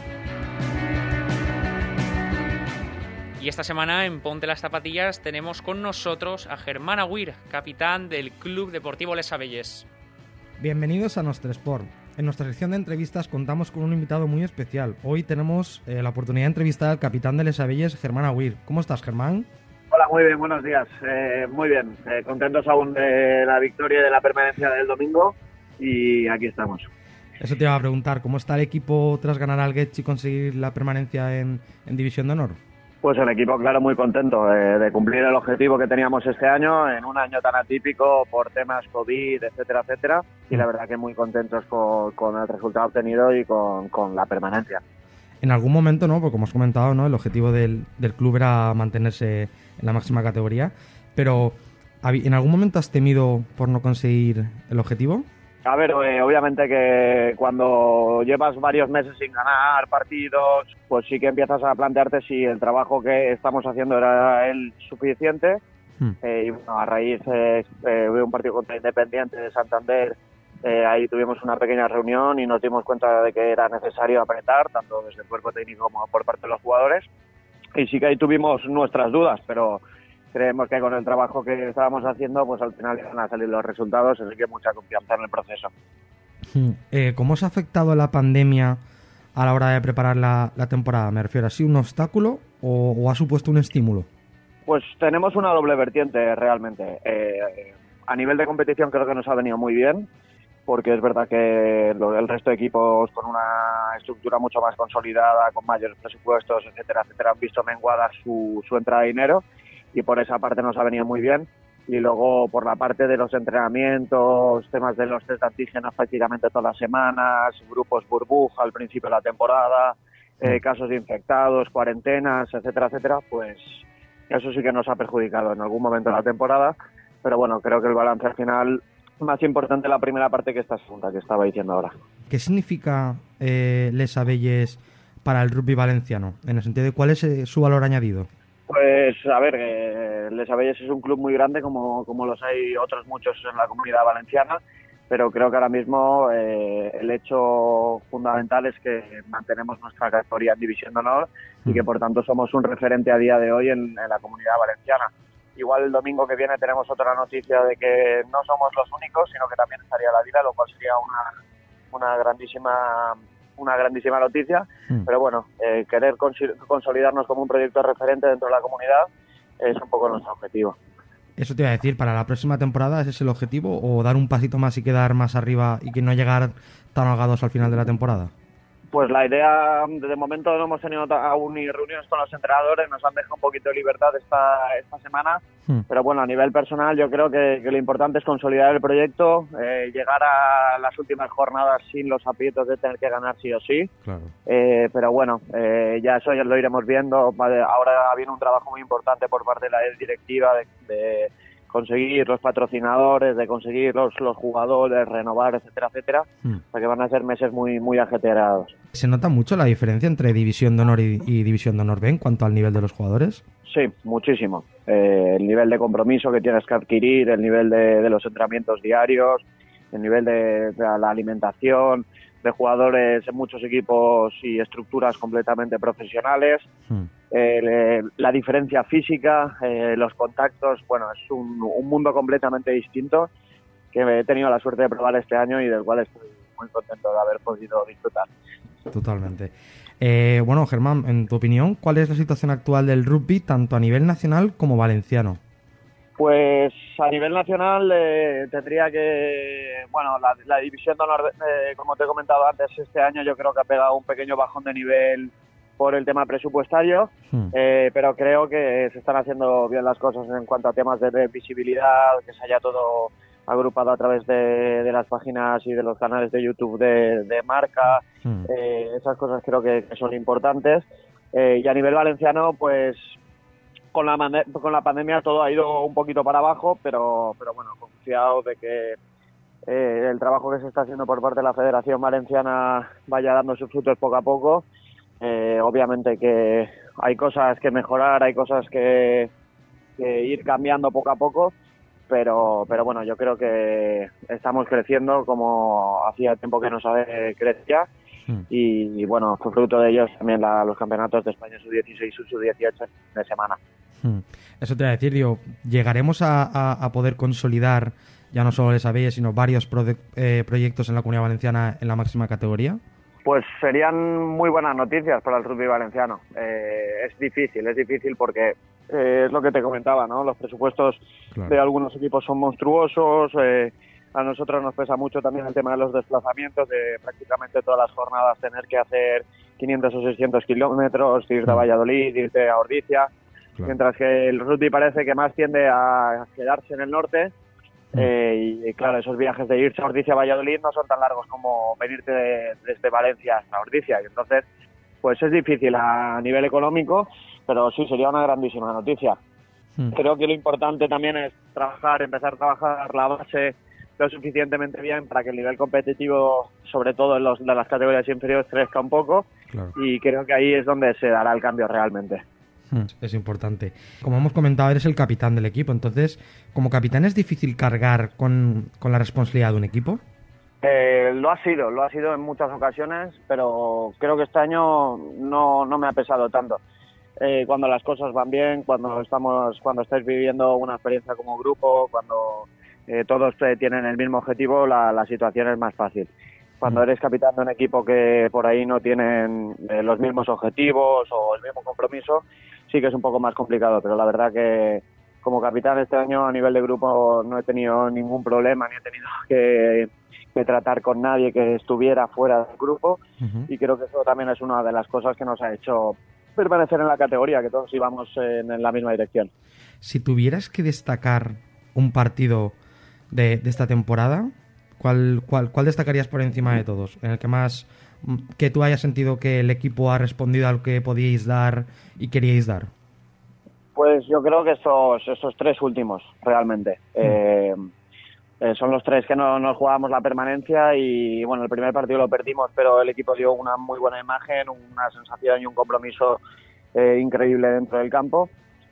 Y esta semana en Ponte las Zapatillas tenemos con nosotros a Germán Agüir, capitán del Club Deportivo Les Abelles. Bienvenidos a Nostre Sport. En nuestra sección de entrevistas contamos con un invitado muy especial. Hoy tenemos eh, la oportunidad de entrevistar al capitán de Les Abelles, Germán Agüir. ¿Cómo estás, Germán? Hola, muy bien, buenos días. Eh, muy bien, eh, contentos aún de la victoria y de la permanencia del domingo y aquí estamos. Eso te iba a preguntar, ¿cómo está el equipo tras ganar al Getx y conseguir la permanencia en, en División de Honor? Pues el equipo, claro, muy contento eh, de cumplir el objetivo que teníamos este año, en un año tan atípico por temas COVID, etcétera, etcétera, y la verdad que muy contentos con, con el resultado obtenido y con, con la permanencia. En algún momento, ¿no? Porque como has comentado, ¿no? El objetivo del, del club era mantenerse en la máxima categoría, pero ¿en algún momento has temido por no conseguir el objetivo? A ver, eh, obviamente que cuando llevas varios meses sin ganar partidos, pues sí que empiezas a plantearte si el trabajo que estamos haciendo era el suficiente. Hmm. Eh, y bueno, a raíz eh, eh, de un partido contra Independiente de Santander, eh, ahí tuvimos una pequeña reunión y nos dimos cuenta de que era necesario apretar, tanto desde el cuerpo técnico como por parte de los jugadores. Y sí que ahí tuvimos nuestras dudas, pero creemos que con el trabajo que estábamos haciendo, pues al final van a salir los resultados, así que mucha confianza en el proceso. Eh, ¿Cómo os ha afectado la pandemia a la hora de preparar la, la temporada? Me refiero, ¿ha sido un obstáculo o, o ha supuesto un estímulo? Pues tenemos una doble vertiente realmente. Eh, a nivel de competición creo que nos ha venido muy bien, porque es verdad que el resto de equipos con una estructura mucho más consolidada, con mayores presupuestos, etcétera, etcétera, han visto menguada su, su entrada de dinero, y por esa parte nos ha venido muy bien. Y luego por la parte de los entrenamientos, temas de los test de antígenos prácticamente todas las semanas, grupos burbuja al principio de la temporada, eh, casos de infectados, cuarentenas, etcétera, etcétera, pues eso sí que nos ha perjudicado en algún momento de la temporada. Pero bueno, creo que el balance al final, más importante la primera parte que esta segunda que estaba diciendo ahora. ¿Qué significa eh, Les Abelles para el rugby valenciano? En el sentido de cuál es eh, su valor añadido. Pues a ver, eh, Les Abelles es un club muy grande como, como los hay otros muchos en la Comunidad Valenciana, pero creo que ahora mismo eh, el hecho fundamental es que mantenemos nuestra categoría en División de Honor y que por tanto somos un referente a día de hoy en, en la Comunidad Valenciana. Igual el domingo que viene tenemos otra noticia de que no somos los únicos, sino que también estaría la Vila, lo cual sería una, una grandísima una grandísima noticia, mm. pero bueno, eh, querer cons- consolidarnos como un proyecto referente dentro de la comunidad es un poco nuestro objetivo. Eso te iba a decir, ¿para la próxima temporada ese es el objetivo o dar un pasito más y quedar más arriba y que no llegar tan ahogados al final de la temporada? Pues la idea, de momento no hemos tenido aún ni reuniones con los entrenadores, nos han dejado un poquito de libertad esta esta semana, hmm. pero bueno, a nivel personal yo creo que, que lo importante es consolidar el proyecto, eh, llegar a las últimas jornadas sin los aprietos de tener que ganar sí o sí, claro. eh, pero bueno, eh, ya eso ya lo iremos viendo. Ahora viene un trabajo muy importante por parte de la directiva de, de conseguir los patrocinadores, de conseguir los, los jugadores, renovar, etcétera, etcétera, mm. porque van a ser meses muy muy ajetreados. ¿Se nota mucho la diferencia entre División de Honor y, y División de Honor B en cuanto al nivel de los jugadores? Sí, muchísimo. Eh, el nivel de compromiso que tienes que adquirir, el nivel de, de los entrenamientos diarios, el nivel de, de la alimentación, de jugadores en muchos equipos y estructuras completamente profesionales. Mm. Eh, la diferencia física, eh, los contactos, bueno, es un, un mundo completamente distinto que he tenido la suerte de probar este año y del cual estoy muy contento de haber podido disfrutar. Totalmente. Eh, bueno, Germán, en tu opinión, ¿cuál es la situación actual del rugby tanto a nivel nacional como valenciano? Pues a nivel nacional eh, tendría que, bueno, la, la División de Honor, eh, como te he comentado antes, este año yo creo que ha pegado un pequeño bajón de nivel por el tema presupuestario, hmm. eh, pero creo que se están haciendo bien las cosas en cuanto a temas de visibilidad, que se haya todo agrupado a través de, de las páginas y de los canales de YouTube de, de marca, hmm. eh, esas cosas creo que, que son importantes. Eh, y a nivel valenciano, pues con la, con la pandemia todo ha ido un poquito para abajo, pero, pero bueno, confiado de que eh, el trabajo que se está haciendo por parte de la Federación Valenciana vaya dando sus frutos poco a poco. Eh, obviamente que hay cosas que mejorar, hay cosas que, que ir cambiando poco a poco, pero pero bueno, yo creo que estamos creciendo como hacía tiempo que no se crecía mm. y, y bueno, fue fruto de ellos también la, los campeonatos de España sub dieciséis y sub dieciocho de semana. Mm. Eso te voy a decir, digo, ¿llegaremos a, a, a poder consolidar ya no solo el Sabella, sino varios pro, eh, proyectos en la Comunidad Valenciana en la máxima categoría? Pues serían muy buenas noticias para el rugby valenciano. Eh, es difícil, es difícil porque eh, es lo que te comentaba, ¿no? Los presupuestos claro. de algunos equipos son monstruosos. Eh, a nosotros nos pesa mucho también el tema de los desplazamientos, de prácticamente todas las jornadas tener que hacer quinientos o seiscientos kilómetros, irte a Valladolid, irte a Ordizia, claro. mientras que el rugby parece que más tiende a quedarse en el norte. Eh, y claro, esos viajes de irse a Ordizia a Valladolid no son tan largos como venirte de, desde Valencia hasta Ordizia, y entonces pues es difícil a nivel económico, pero sí sería una grandísima noticia. Mm. Creo que lo importante también es trabajar, empezar a trabajar la base lo suficientemente bien para que el nivel competitivo, sobre todo en los, de las categorías inferiores, crezca un poco, claro. y creo que ahí es donde se dará el cambio realmente. Es importante. Como hemos comentado, eres el capitán del equipo, entonces, como capitán, ¿es difícil cargar con, con la responsabilidad de un equipo? Eh, lo ha sido, lo ha sido en muchas ocasiones, pero creo que este año no, no me ha pesado tanto. Eh, cuando las cosas van bien, cuando estamos, cuando estáis viviendo una experiencia como grupo, cuando eh, todos eh, tienen el mismo objetivo, la, la situación es más fácil. Cuando eres capitán de un equipo que por ahí no tienen eh, los mismos objetivos o el mismo compromiso, sí que es un poco más complicado, pero la verdad que como capitán este año a nivel de grupo no he tenido ningún problema, ni he tenido que, que tratar con nadie que estuviera fuera del grupo, uh-huh. y creo que eso también es una de las cosas que nos ha hecho permanecer en la categoría, que todos íbamos en, en la misma dirección. Si tuvieras que destacar un partido de, de esta temporada, ¿cuál, cuál, ¿cuál destacarías por encima de todos? En el que más, que tú hayas sentido que el equipo ha respondido a lo que podíais dar y queríais dar. Pues yo creo que estos, estos tres últimos, realmente. Mm. Eh, eh, son los tres que no nos jugábamos la permanencia y, bueno, el primer partido lo perdimos, pero el equipo dio una muy buena imagen, una sensación y un compromiso eh, increíble dentro del campo.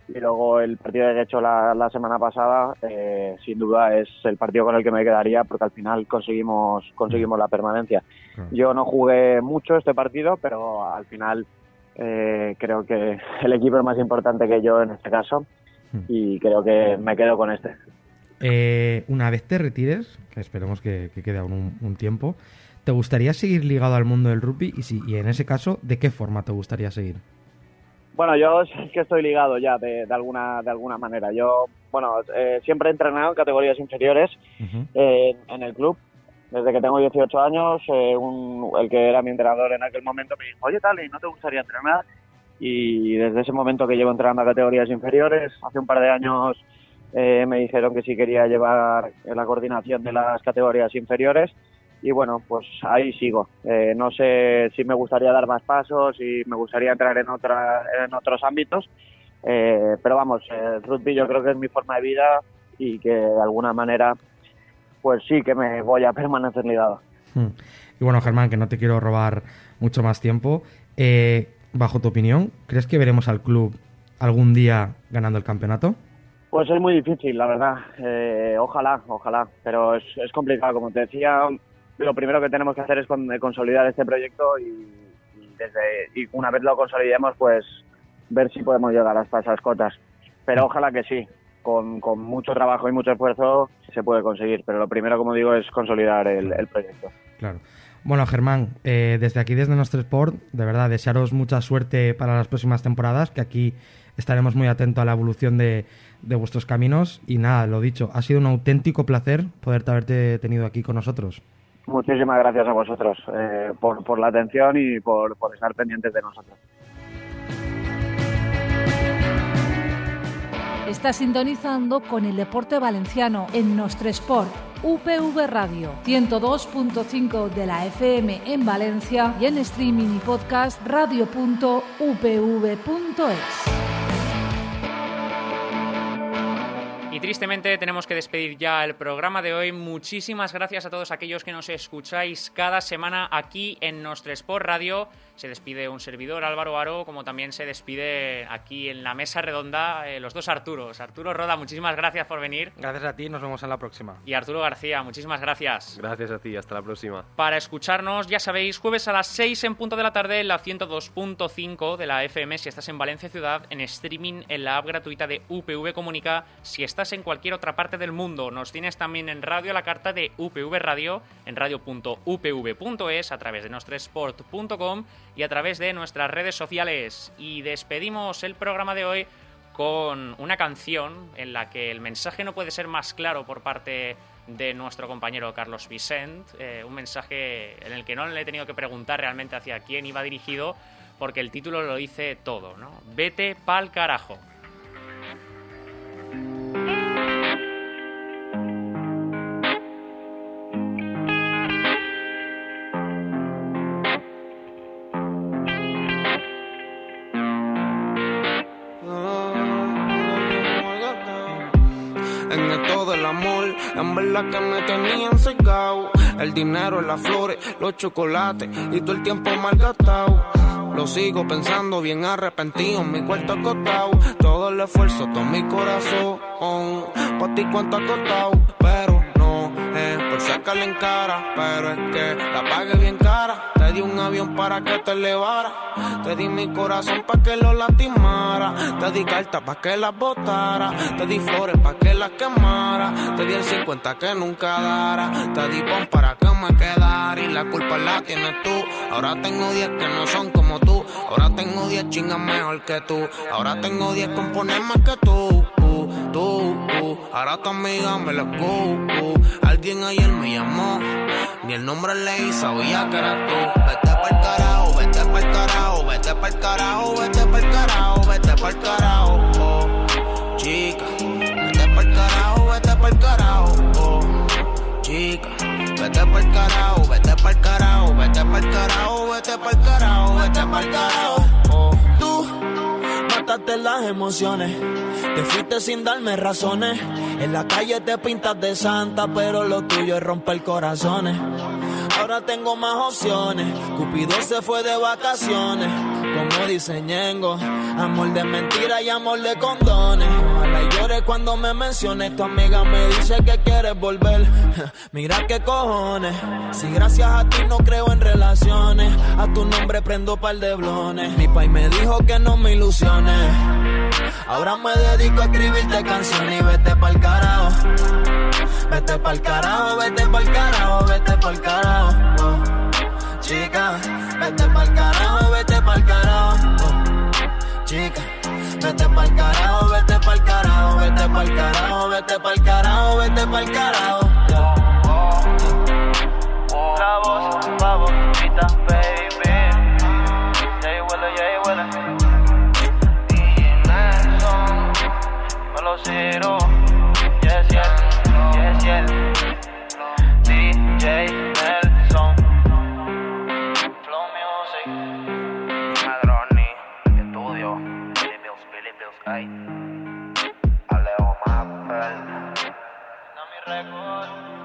Y luego el partido que he hecho la, la semana pasada, eh, sin duda es el partido con el que me quedaría, porque al final conseguimos conseguimos la permanencia. Claro. Yo no jugué mucho este partido, pero al final eh, creo que el equipo es más importante que yo en este caso, y creo que me quedo con este. Eh, una vez te retires, que esperemos que, que quede aún un, un tiempo, ¿te gustaría seguir ligado al mundo del rugby? Y, si, y en ese caso, ¿de qué forma te gustaría seguir? Bueno, yo es que estoy ligado ya de, de alguna de alguna manera. Yo, bueno, eh, siempre he entrenado en categorías inferiores uh-huh. eh, en el club. Desde que tengo dieciocho años, eh, un, el que era mi entrenador en aquel momento me dijo, oye, Tali, ¿no te gustaría entrenar? Y desde ese momento que llevo entrenando a categorías inferiores, hace un par de años eh, me dijeron que sí quería llevar la coordinación de las categorías inferiores. Y bueno, pues ahí sigo. Eh, no sé si me gustaría dar más pasos, si me gustaría entrar en, otra, en otros ámbitos, eh, pero vamos, el rugby yo creo que es mi forma de vida y que de alguna manera, pues sí que me voy a permanecer ligado. Hmm. Y bueno, Germán, que no te quiero robar mucho más tiempo, eh, bajo tu opinión, ¿crees que veremos al club algún día ganando el campeonato? Pues es muy difícil, la verdad. Eh, ojalá, ojalá, pero es, es complicado, como te decía. Lo primero que tenemos que hacer es con, consolidar este proyecto y, y, desde, y una vez lo consolidemos, pues ver si podemos llegar hasta esas cotas. Pero ojalá que sí, con, con mucho trabajo y mucho esfuerzo se puede conseguir. Pero lo primero, como digo, es consolidar el, el proyecto. Claro. Bueno, Germán, eh, desde aquí, desde nuestro Sport, de verdad, desearos mucha suerte para las próximas temporadas, que aquí estaremos muy atentos a la evolución de, de vuestros caminos. Y nada, lo dicho, ha sido un auténtico placer poderte haberte tenido aquí con nosotros. Muchísimas gracias a vosotros eh, por, por la atención y por, por estar pendientes de nosotros. Está sintonizando con el deporte valenciano en Nostre Sport, U P V Radio, ciento dos punto cinco de la F M en Valencia y en streaming y podcast radio punto u p v punto es. Y tristemente tenemos que despedir ya el programa de hoy. Muchísimas gracias a todos aquellos que nos escucháis cada semana aquí en Nostre Sport Radio. Se despide un servidor, Álvaro Aro, como también se despide aquí en la mesa redonda eh, los dos Arturos. Arturo Roda, muchísimas gracias por venir. Gracias a ti, nos vemos en la próxima. Y Arturo García, muchísimas gracias. Gracias a ti, hasta la próxima. Para escucharnos, ya sabéis, jueves a las seis en punto de la tarde en la ciento dos punto cinco de la F M si estás en Valencia Ciudad, en streaming en la app gratuita de U P V Comunica si estás en cualquier otra parte del mundo. Nos tienes también en radio a la carta de U P V Radio, en radio punto u p v punto es, a través de nostresport punto com y a través de nuestras redes sociales. Y despedimos el programa de hoy con una canción en la que el mensaje no puede ser más claro por parte de nuestro compañero Carlos Vicent, eh, un mensaje en el que no le he tenido que preguntar realmente hacia quién iba dirigido, porque el título lo dice todo, ¿no? Vete pa'l carajo. En esto del amor, en verdad que me tenían cegado. El dinero, las flores, los chocolates y todo el tiempo malgastado. Lo sigo pensando bien arrepentido, en mi cuarto acostado. Todo el esfuerzo, todo mi corazón. Pa' ti cuánto ha costado, pero no es por sacarle en cara. Pero es que la pagué bien cara. Te di un avión para que te elevara. Te di mi corazón pa' que lo lastimara. Te di cartas pa' que las botara. Te di flores pa' que las quemara. Te di el cincuenta que nunca dara. Te di pon para que me quedara. Y la culpa la tienes tú. Ahora tengo diez que no son como tú. Ahora tengo diez chingas mejor que tú. Ahora tengo diez con poner más que tú. Uh, tú, tú. Ahora tu amiga me la uh, uh. Alguien ayer me llamó. Ni el nombre leí, sabía que eras tú. Vete pa'l carajo, vete pa'l carajo. Vete pa'l carajo, vete pa'l carajo. Vete pa'l carajo, oh, chica. Vete pa'l carajo, vete pa'l carajo, oh, chica. Vete pa'l carajo, vete pa'l carajo. Vete pa'l carajo, vete pa'l carajo. Vete pa'l carajo, oh. Tú mataste las emociones. Te fuiste sin darme razones. En la calle te pintas de santa, pero lo tuyo es romper corazones. Ahora tengo más opciones. Cupido se fue de vacaciones. como dice Ñengo. Amor de mentira y amor de condones. Ojalá y llores cuando me menciones. Tu amiga me dice que quieres volver. Mira qué cojones. Si gracias a ti no creo en relaciones, a tu nombre prendo par de blones. Mi pai me dijo que no me ilusiones. Ahora me dedico a escribirte canciones y vete pa'l carajo. Vete pa'l carajo, vete pa'l carajo, vete pa'l carajo. Oh. Chica, vete pa'l carajo, vete pa'l carajo. Oh. Chica, vete pa'l carajo, vete pa'l carajo, vete pa'l carajo, vete pa'l carajo, vete pa'l carajo. La voz favorita, baby. Jay Willa, Jay Willa. D J Nelson, me lo ciro. Yes, yes, yes, yes. D J Nelson, Flow Music. Madroni, estudio. Billy Bills, Billy Bills, ay. Alejo Mappel. Dame record.